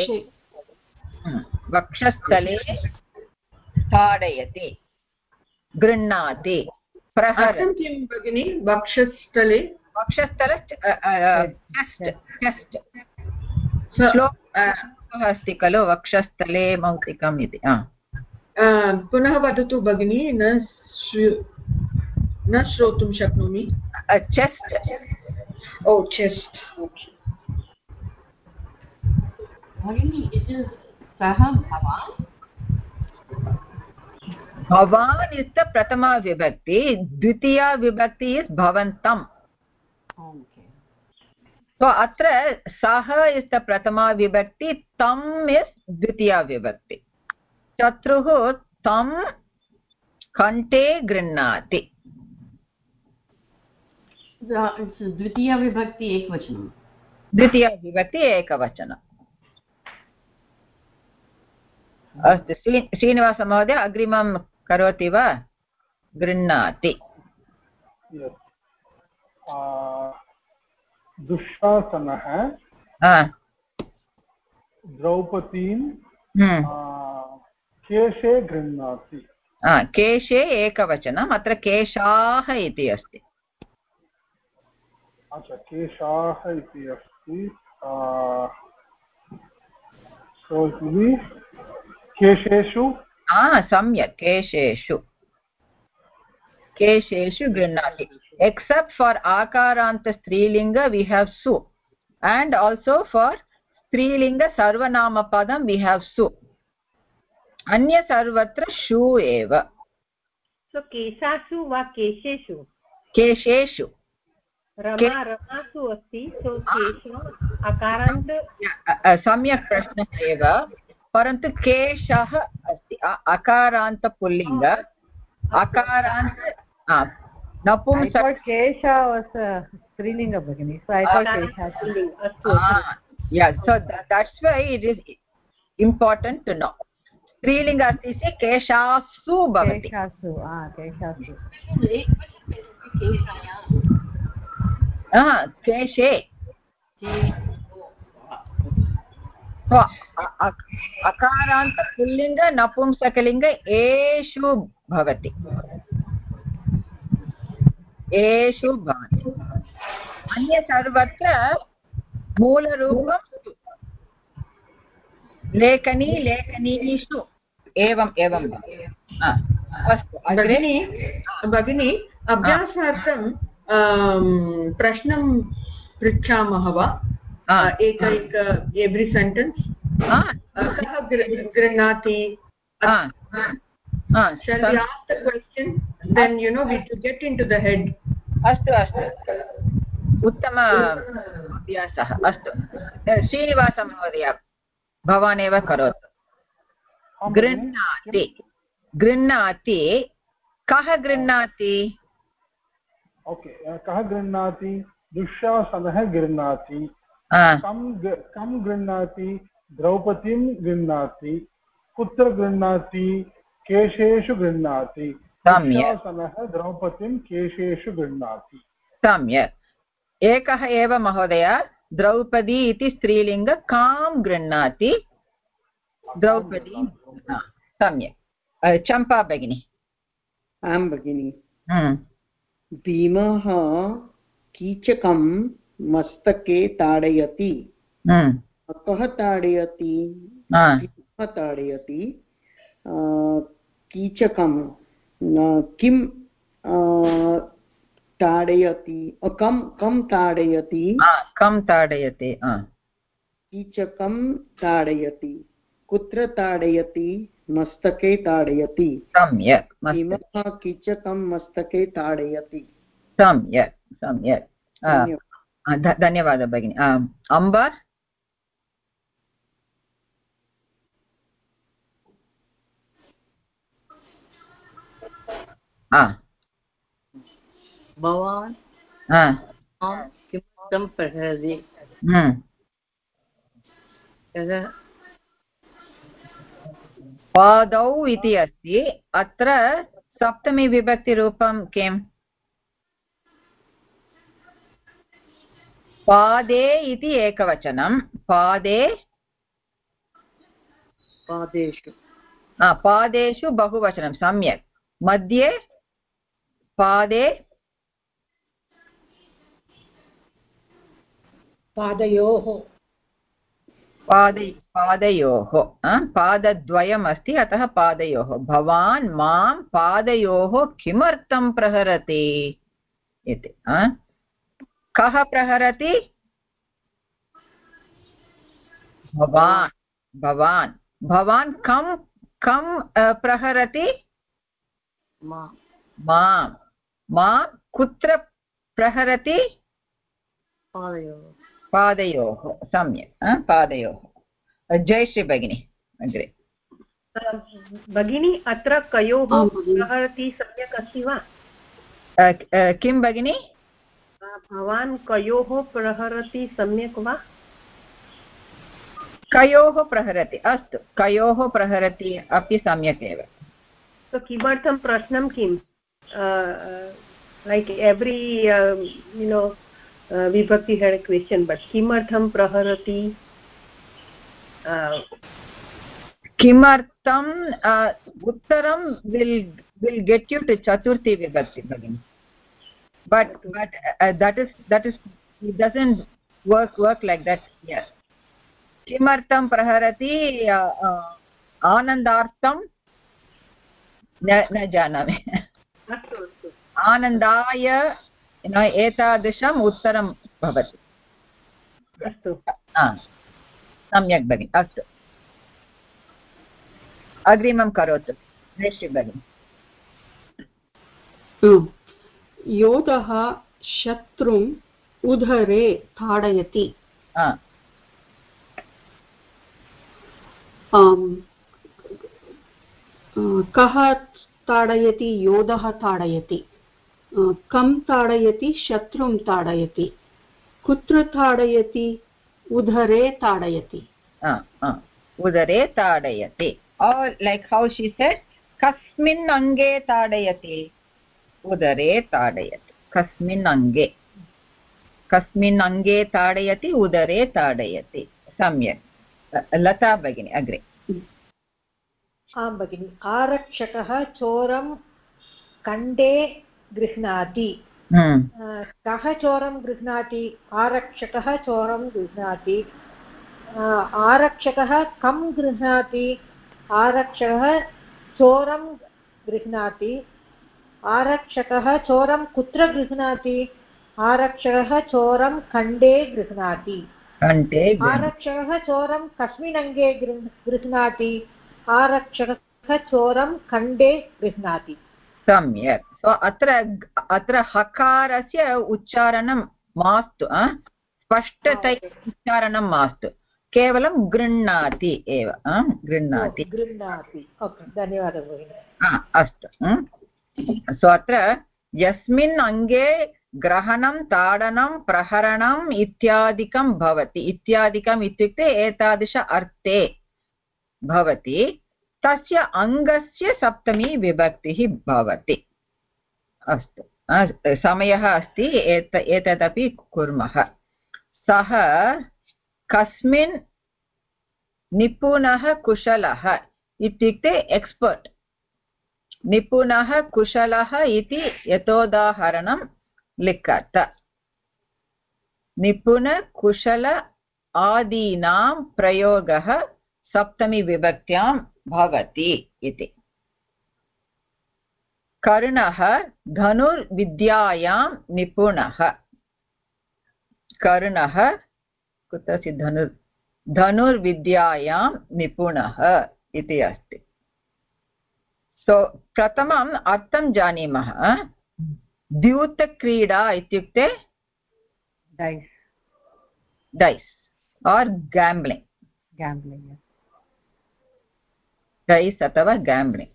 A: वक्षस्थले ताडयति गृह्णाति प्रहरति
C: किं भगिनि वक्षस्थले
A: वक्षस्थले चेस्ट् श्लोकः अस्ति खलु वक्षस्थले मौक्तिकम् इति
C: पुनः वदतु भगिनि न न श्रोतुं शक्नोमि चेस्ट् ओ चेस्ट्
G: भगिनि इट् इस् सः भवान्
A: भवान् इस् द प्रथमा विभक्ति द्वितीया विभक्ति इस् भवन्तम् so अत्र सः इस् द प्रथमा विभक्ति तम् इस् द्वितीया विभक्ति शत्रुः तं कण्ठे गृह्णाति
G: द्वितीया विभक्ति एकवचनं
A: द्वितीया विभक्ति एकवचनम् अस्तु श्रीनिवासमहोदय अग्रिमं करोति वा गृह्णाति
F: दुःशासनः द्रौपदीं केशे गृह्णाति
A: केशे एकवचनम् अत्र केशाः इति अस्ति
F: अच्छा केशाः इति अस्ति केशेषु
A: सम्यक् केशेषु केशेषु गृह्णाति except for akaranta strilinga we have su and also for strilinga sarvanama padam we have su anya sarvatra shu eva
J: so keshasu va kesheshu
A: kesheshu
J: rama ramasu asti so kesha akarant
A: samyak prashna eva parantu keshah asti akaranta pullinga akarant
E: I thought Kesha was a Strilinga Bhagini, so I thought Kesha was
A: ah, yeah, so that, that's why it is important to know. Strilinga asti se Keshasu bhavati.
E: Keshasu, ah, Keshasu.
A: Ah, Keshe. So, akaranta pullinga napumsakalinga eshu bhavati. एषु भवति अन्य सर्वत्र मूलरूपं लेखनी लेखनीषु एवम् एवं
C: अस्तु भगिनी भगिनी अभ्यासार्थं प्रश्नं पृच्छामः वा एक एक एव्री सेण्टेन्स् कः गृह्णाति
A: Ah,
C: shall we ask the question? Then you know we to get into the head.
A: Astu astu. Uttama abhyasah. Astu. Srinivasa Mahodaya, bhavan eva karotu. Gृह्णाति. गृह्णाति. कः गृह्णाति?
F: Okay. कः गृह्णाति? दुःशासनः गृह्णाति. कं कं गृह्णाति? द्रौपदीं गृह्णाति. कुत्र गृह्णाति? केशेषु गृह्णाति दुःशासनः द्रौपदीं केशेषु गृह्णाति
A: सम्यक् एकः एव महोदय द्रौपदी इति स्त्रीलिङ्ग कां गृह्णाति द्रौपदी सम्यक् चम्पा भगिनी
G: आं भगिनी भीमः कीचकं मस्तके ताडयति कः ताडयति भीमः ताडयति कीचकं किं ताडयति कं कं ताडयति
A: कं ताडयति
G: कीचकं ताडयति कुत्र ताडयति मस्तके ताडयति
A: सम्यक्
G: भीमः कीचकं मस्तके ताडयति
A: सम्यक् सम्यक् धन्यवादः भगिनि अम्ब
G: भवान् किमर्थं प्रहरति
A: पादौ इति अस्ति अत्र सप्तमी विभक्तिरूपं किम् पादे इति एकवचनं पादे
G: पादेषु
A: पादेषु बहुवचनं सम्यक् मध्ये पादे
B: पादयोः
A: पाद पादयोः पादद्वयम् अस्ति अतः पादयोः भवान् मां पादयोः किमर्थं प्रहरति इति कः प्रहरति भवान् भवान् भवान् कं कं प्रहरति
G: मां
A: मां कुत्र प्रहरति
G: पादयोः
A: पादयोः सम्यक् पादयोः जयश्री भगिनी अग्रे
J: भगिनी अत्र कयोः प्रहरति सम्यक् अस्ति वा
A: किं भगिनी
J: भवान् कयोः प्रहरति सम्यक् वा
A: कयोः प्रहरति अस्तु कयोः प्रहरति अपि सम्यक् एव
J: तो किमर्थं प्रश्नं किं like every you know vibhakti had a question but kimartham praharati
A: kimartham uttaram will will get you to chaturthi vibhakti bagini but but uh, that is that is it doesn't work work like that yes kimartham praharati uh, uh, anandartham na na janami आनन्दाय एतादृशम् उत्तरं भवति
J: अस्तु
A: सम्यक् भगिनि अस्तु अग्रिमं करोतु जयश्री भगिनि
G: योधः शत्रुम् उदरे ताडयति कः ताडयति योधः ताडयति कं ताडयति शत्रुं ताडयति कुत्र ताडयति उदरे ताडयति
A: उदरे ताडयति और लाइक हाउ शी सेड कस्मिन् अंगे ताडयति उदरे ताडयति कस्मिन् अंगे कस्मिन् अंगे ताडयति उदरे ताडयति सम्यक् लता भगिनी अग्रे
B: आं भगिनि आरक्षकः चोरं कण्डे गृह्णाति कः चोरं गृह्णाति आरक्षकः चोरं गृह्णाति आरक्षकः कं गृह्णाति आरक्षकः चोरं गृह्णाति आरक्षकः चोरं कुत्र गृह्णाति आरक्षकः चोरं खण्डे गृह्णाति आरक्षकः चोरं कस्मिन् अङ्गे गृह्णाति आरक्षकः चोरं खण्डे गृह्णाति
A: सम्यक् सो अत्र अत्र हकारस्य उच्चारणं मास्तु स्पष्टतया उच्चारणं मास्तु केवलं गृह्णाति एव गृह्णाति
B: गृह्णाति धन्यवादः भगिनि
A: अस्तु सो अत्र यस्मिन् अङ्गे ग्रहणं ताडनं प्रहरणम् इत्यादिकं भवति इत्यादिकम् इत्युक्ते एतादृश अर्थे भवति तस्य अङ्गस्य सप्तमी विभक्तिः भवति। अस्तु, समयः अस्ति, एत एतदपि कुर्मः। सः कस्मिन् निपुणः कुशलः इत्युक्ते एक्स्पर्ट्। निपुणः कुशलः इति यथोदाहरणं लिखत। निपुण कुशल आदीनां प्रयोगः सप्तमी विभक्त्यां भवति इति। कर्णः धनुर्विद्यायां निपुणः। कर्णः कुत्रचित् धनुर् धनुर्विद्यायां निपुणः इति अस्ति। सो प्रथमम् अर्थं जानीमः। द्यूतक्रीडा इत्युक्ते
E: dice
A: dice are gambling.
E: Gambling
A: dice अथवा गैम्ब्लिङ्ग्।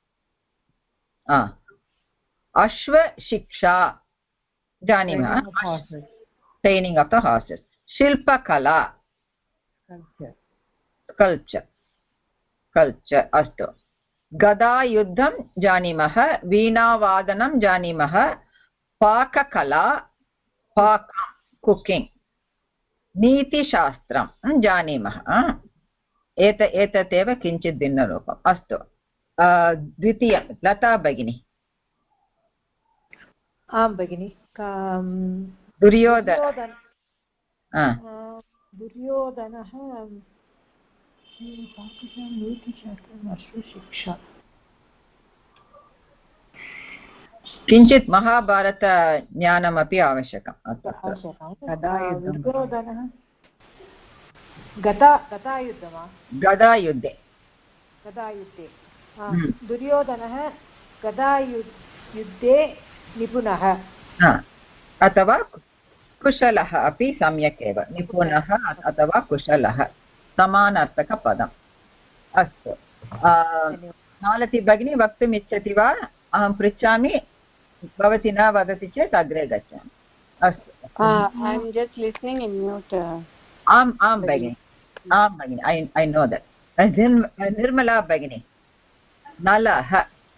A: अश्वशिक्षा जानीमः, ट्रैनिङ्ग् आफ् द हार्सेस्। शिल्पकला कल्चर् कल्चर् अस्तु। गदायुद्धं जानीमः, वीणावादनं जानीमः, पाककला पाक कुकिङ्ग्, नीतिशास्त्रं जानीमः। एत एतदेव किञ्चित् भिन्नरूपम्। अस्तु, द्वितीयं लता भगिनी।
B: आं भगिनि।
A: दुर्योधन
B: दुर्योधनः अश्वशिक्षा।
A: किञ्चित् महाभारतज्ञानमपि आवश्यकम्।
B: दुर्योधनः गदा गदायुद्धं वा?
A: गदायुद्धे
B: गदायुद्धे दुर्योधनः गदायुद्धे निपुणः
A: अथवा कुशलः अपि सम्यक् एव। निपुणः अथवा कुशलः समानार्थकपदम्। अस्तु, मालती भगिनी वक्तुम् इच्छति वा? अहं पृच्छामि, भवती न वदति चेत् अग्रे गच्छामि। अस्तु, आम् आं भगिनि, आं भगिनि, I I know that. Nirmala भगिनी। नलः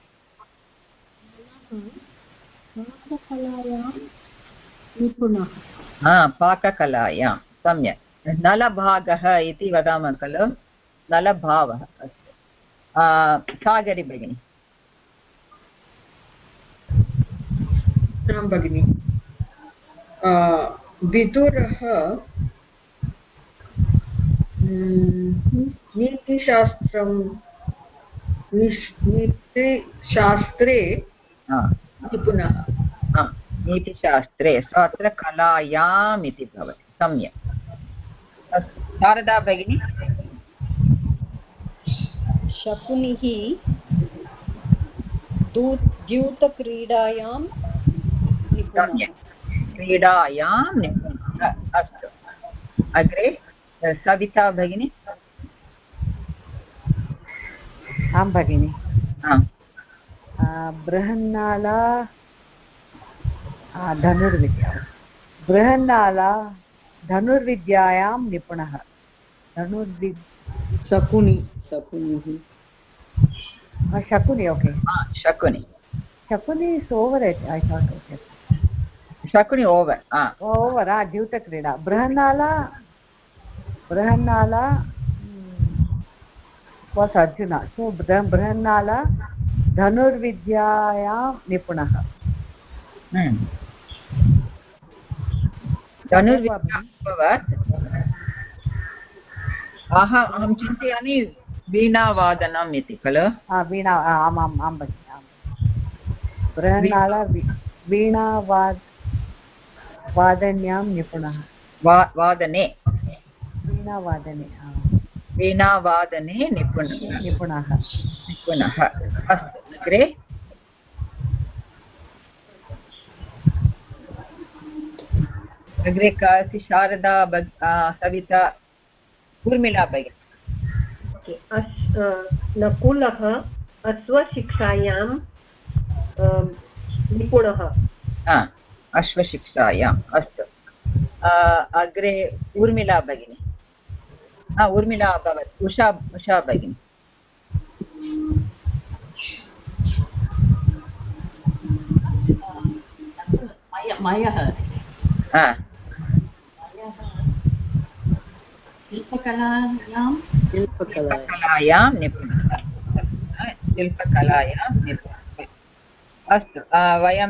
A: पाककलायां सम्यक्। नलभागः इति वदामः खलु, नलभावः। अस्तु, सागरी भगिनी।
C: आं भगिनि। विदुरः नीतिशास्त्रं नीतिशास्त्रे निपुणः।
A: नीतिशास्त्रे अत्र कलायाम् इति भवति। सम्यक्। अस्तु, शारदा भगिनी।
K: शकुनिः द्यूतक्रीडायां निपुणः।
A: क्रीडायां निपुणः। अस्तु, अग्रे सविता भगिनी।
E: आं भगिनि। बृहन्नाला धनुर्विद्या। बृहन्नाला धनुर्विद्यायां निपुणः। धनुर्विद्
G: शकुनि शकुनिः
E: Shakuni okay
A: Shakuni
E: Shakuni is over I thought okay
A: Shakuni over
E: over द्यूतक्रीडा। बृहन्नाला बृहन्नाला वास् अर्जुन। सो बृहन्नाला धनुर्विद्यायां निपुणः।
A: अहं चिन्तयामि वीणावादनम् इति खलु।
E: वीणा आम् आम् आं भगिनि। बृहन्नाला वीणावाद् वादन्यां निपुणः।
A: वादने
E: वीणावादने
A: वीणावादने निपुणः
E: निपुणः
A: निपुणः। अस्तु, अग्रे अग्रे कासि? शारदा, सविता, उर्मिला भगिनी।
J: नकुलः अश्वशिक्षायां निपुणः।
A: अश्वशिक्षायाम्। अस्तु, अग्रे उर्मिला भगिनी। उर्मिला अभवत्। उषा उषा भगिनी।
G: मयः शिल्पकलायां
A: शिल्पकलायां निपुणता शिल्पकलायां निपुणता अस्तु वयं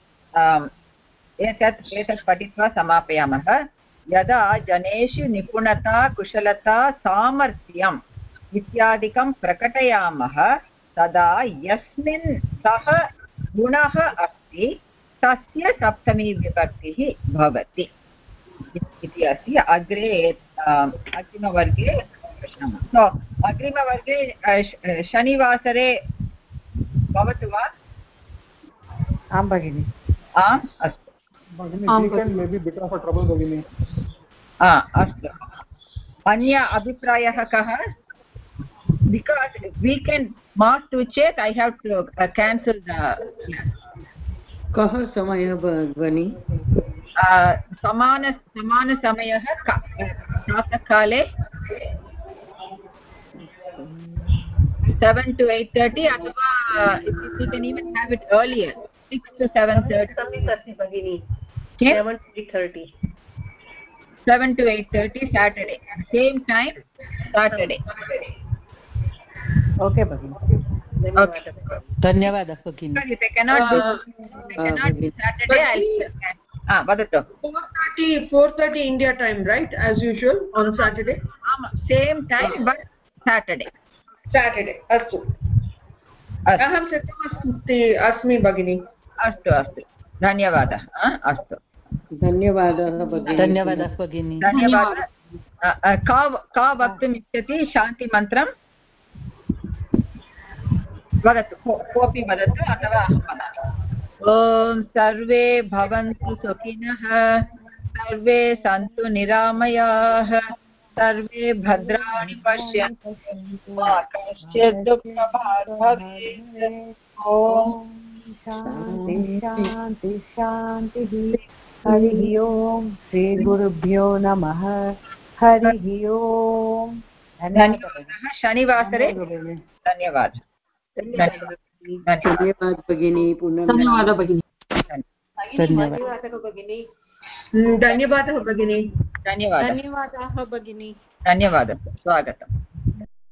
A: एतत् एतत् पठित्वा समापयामः यदा जनेषु निपुणता कुशलता सामर्थ्यम् इत्यादिकं प्रकटयामः तदा यस्मिन् सः गुणः अस्ति तस्य सप्तमी विभक्तिः भवति इति अस्ति अग्रे अग्रिमवर्गे पश्यामः सो अग्रिमवर्गे शनिवासरे भवतु वा
E: आं भगिनि
A: आम् अस्तु अस्तु अन्य अभिप्रायः कः because weekend मास्तु चेत् I have to uh, cancel the
G: कः समयः भगिनी
A: समान समानसमयः प्रातःकाले seven to eight thirty अथवा you can even have it earlier six to seven thirty seven to eight thirty seven to eight thirty Saturday same time Saturday
E: okay भगिनी
A: okay
I: धन्यवादः भगिनी
A: they cannot do they cannot do Saturday I'll ah vadatu
C: four thirty India time right as usual on Saturday
A: same time but Saturday
C: Saturday अस्तु अहं शक्नोमि अस्मि भगिनी
A: अस्तु अस्तु धन्यवादः अस्तु
G: धन्यवादः भगिनी
I: धन्यवादः भगिनी
A: धन्यवादः का का वक्तुम् इच्छति शान्तिमन्त्रं वदतु कोऽपि वदतु अथवा अहं वदामि ॐ सर्वे भवन्तु सुखिनः सर्वे सन्तु निरामयाः सर्वे भद्राणि पश्यन्तु मा कश्चित् दुःखभाग् भवेत् ॐ
E: शान्ति शान्ति शान्तिः हरिः ओम् श्रीगुरुभ्यो नमः हरिः ओम्
A: धन्यवादः शनिवासरे धन्यवादः
G: धन्यवादः भगिनी पुनः धन्यवादः भगिनी
J: धन्यवादः भगिनी
C: धन्यवादः भगिनी
A: धन्यवादः
K: धन्यवादाः भगिनी
A: धन्यवादः स्वागतम्